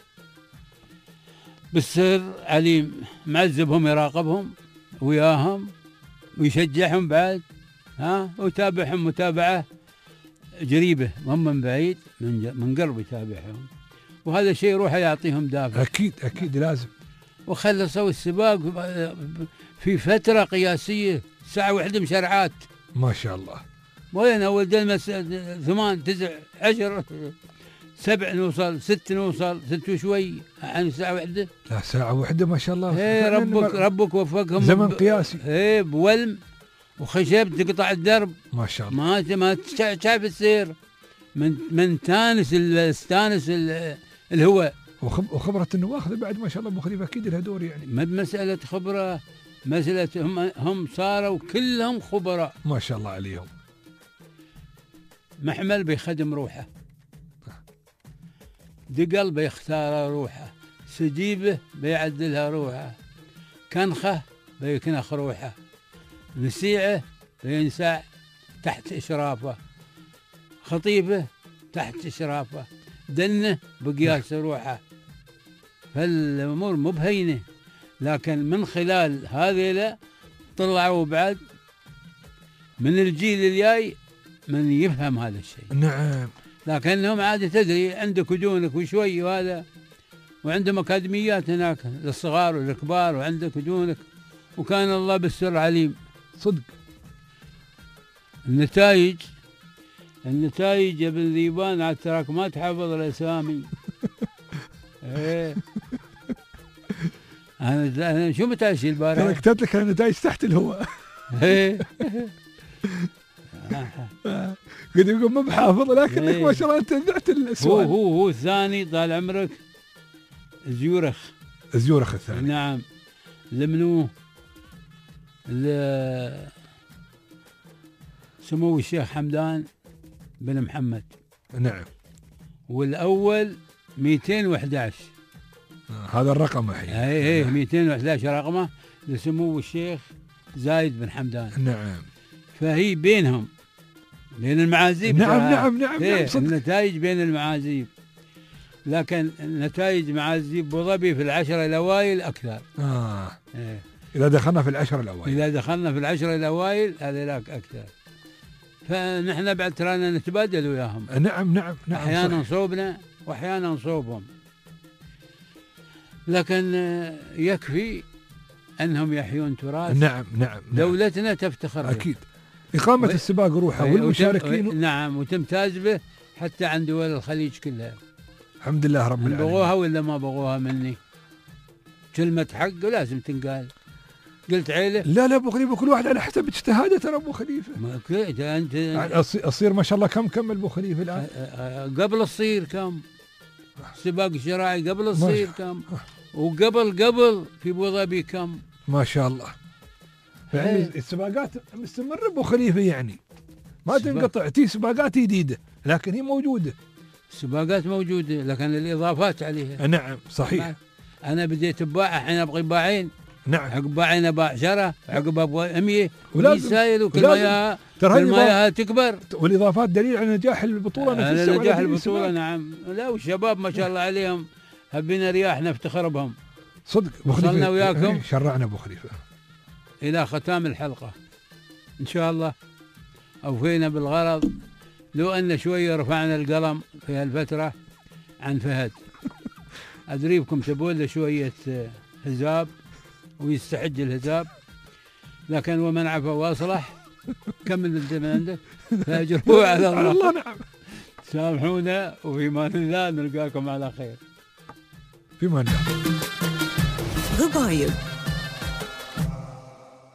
بالسر عليم، معذبهم يراقبهم وياهم ويشجعهم بعد، ويتابعهم متابعة قريبة، هم من بعيد من قرب يتابعهم، وهذا الشيء يروح يعطيهم دافع. أكيد لازم. وخلصوا السباق في فترة قياسية، ساعة واحدة مشرعات. ما شاء الله. وين أول دلمة 8 9 10 7 نوصل 6 نوصل 6 وشوي عن ساعة واحدة. لا ساعة واحدة ما شاء الله. ربك وفقهم. زمن قياسي. بولم وخشب تقطع الدرب. ما شاء الله. ما شايف السير من تانس الهواء. وخبرة النواخذ بعد ما شاء الله أبو خليفة أكيد لها دور يعني. ما بمسألة خبرة، مسألة هم صاروا كلهم خبراء ما شاء الله عليهم. محمل بيخدم روحه، دقل بيختار روحه، سجيبه بيعدلها روحه، كنخه بيكنخ روحه، نسيعه بينسع تحت إشرافه، خطيبه تحت إشرافه، دنه بقياس روحه. فالأمور مو بهينة، لكن من خلال هذه طلعوا بعد من الجيل الجاي من يفهم هذا الشيء. نعم. لكنهم عادة تدري عندك ودونك وشوي وهذا، وعندهم أكاديميات هناك للصغار والكبار، وعندك ودونك، وكان الله بالسر عليم. صدق. النتائج يا ابن ذيبان عاد تراك ما تحفظ الأسامي. ايه أنا شو متعشي البارح؟ أنا كتبت لك النتائج تحت الهواء. ايه قد يقول ما بحافظ، لكنك ما شاء الله انت ذعت السؤال. هو الثاني طال عمرك زيورخ الثاني. نعم. لمنو سمو الشيخ حمدان بن محمد. نعم. والأول 211. هذا الرقم الحين. ايه 211 رقمه لسمو الشيخ زايد بن حمدان. نعم. فهي بين المعازيب. نعم. النتائج بين المعازيب، لكن نتائج معازيب ابو ظبي في ال10 الأوائل أكثر. إيه. إذا دخلنا في ال10 الأوائل هذا لك أكثر. فنحن بعد ترانا نتبادل وياهم. نعم. أحيانا صوبنا وأحيانا صوبهم، لكن يكفي أنهم يحيون تراث. نعم. دولتنا تفتخر أكيد. إقامة السباق روحها والمشاركين. نعم. وتمتاز به حتى عن دول الخليج كلها. الحمد لله رب العالمين. بغوها ولا ما بغوها مني، كلمة حق ولازم تنقال. قلت عيله لا أبو خليفة كل واحد على حسب اجتهاده ترى أبو خليفة. أنت الصير ما شاء الله كم أبو خليفة الآن؟ قبل الصير كم؟ سباق الشراعي قبل الصير كم؟ وقبل في ابو ظبي كم؟ ما شاء الله. يعني السباقات مستمرة ابو خليفة، يعني ما تنقطع. تي سباقات جديدة لكن هي موجودة. السباقات موجودة لكن الإضافات عليها. نعم صحيح. أنا بديت بباع، الحين أبغي باعين. نعم. عقب باعين أباع 10، عقب أبغى 100 ويسايل، وكل ما ياها تكبر. والإضافات دليل على نجاح البطولة نفسها. نجاح البطولة نعم. لا والشباب ما شاء الله عليهم هبينا رياح نفتخر بهم. صدق. وصلنا وياكم شرعنا ابو خليفة إلى ختام الحلقة إن شاء الله. أوفينا بالغرض، لو أن شوية رفعنا القلم في هالفترة عن فهد. أدريبكم تبون له شوية حزاب ويستحج الحزاب، لكن ومن عفا واصلح. كمل انت من عندك. فاجروا على الله. نعم. سامحونا، وفي مان الله نلقاكم على خير. في مان الله. غبايب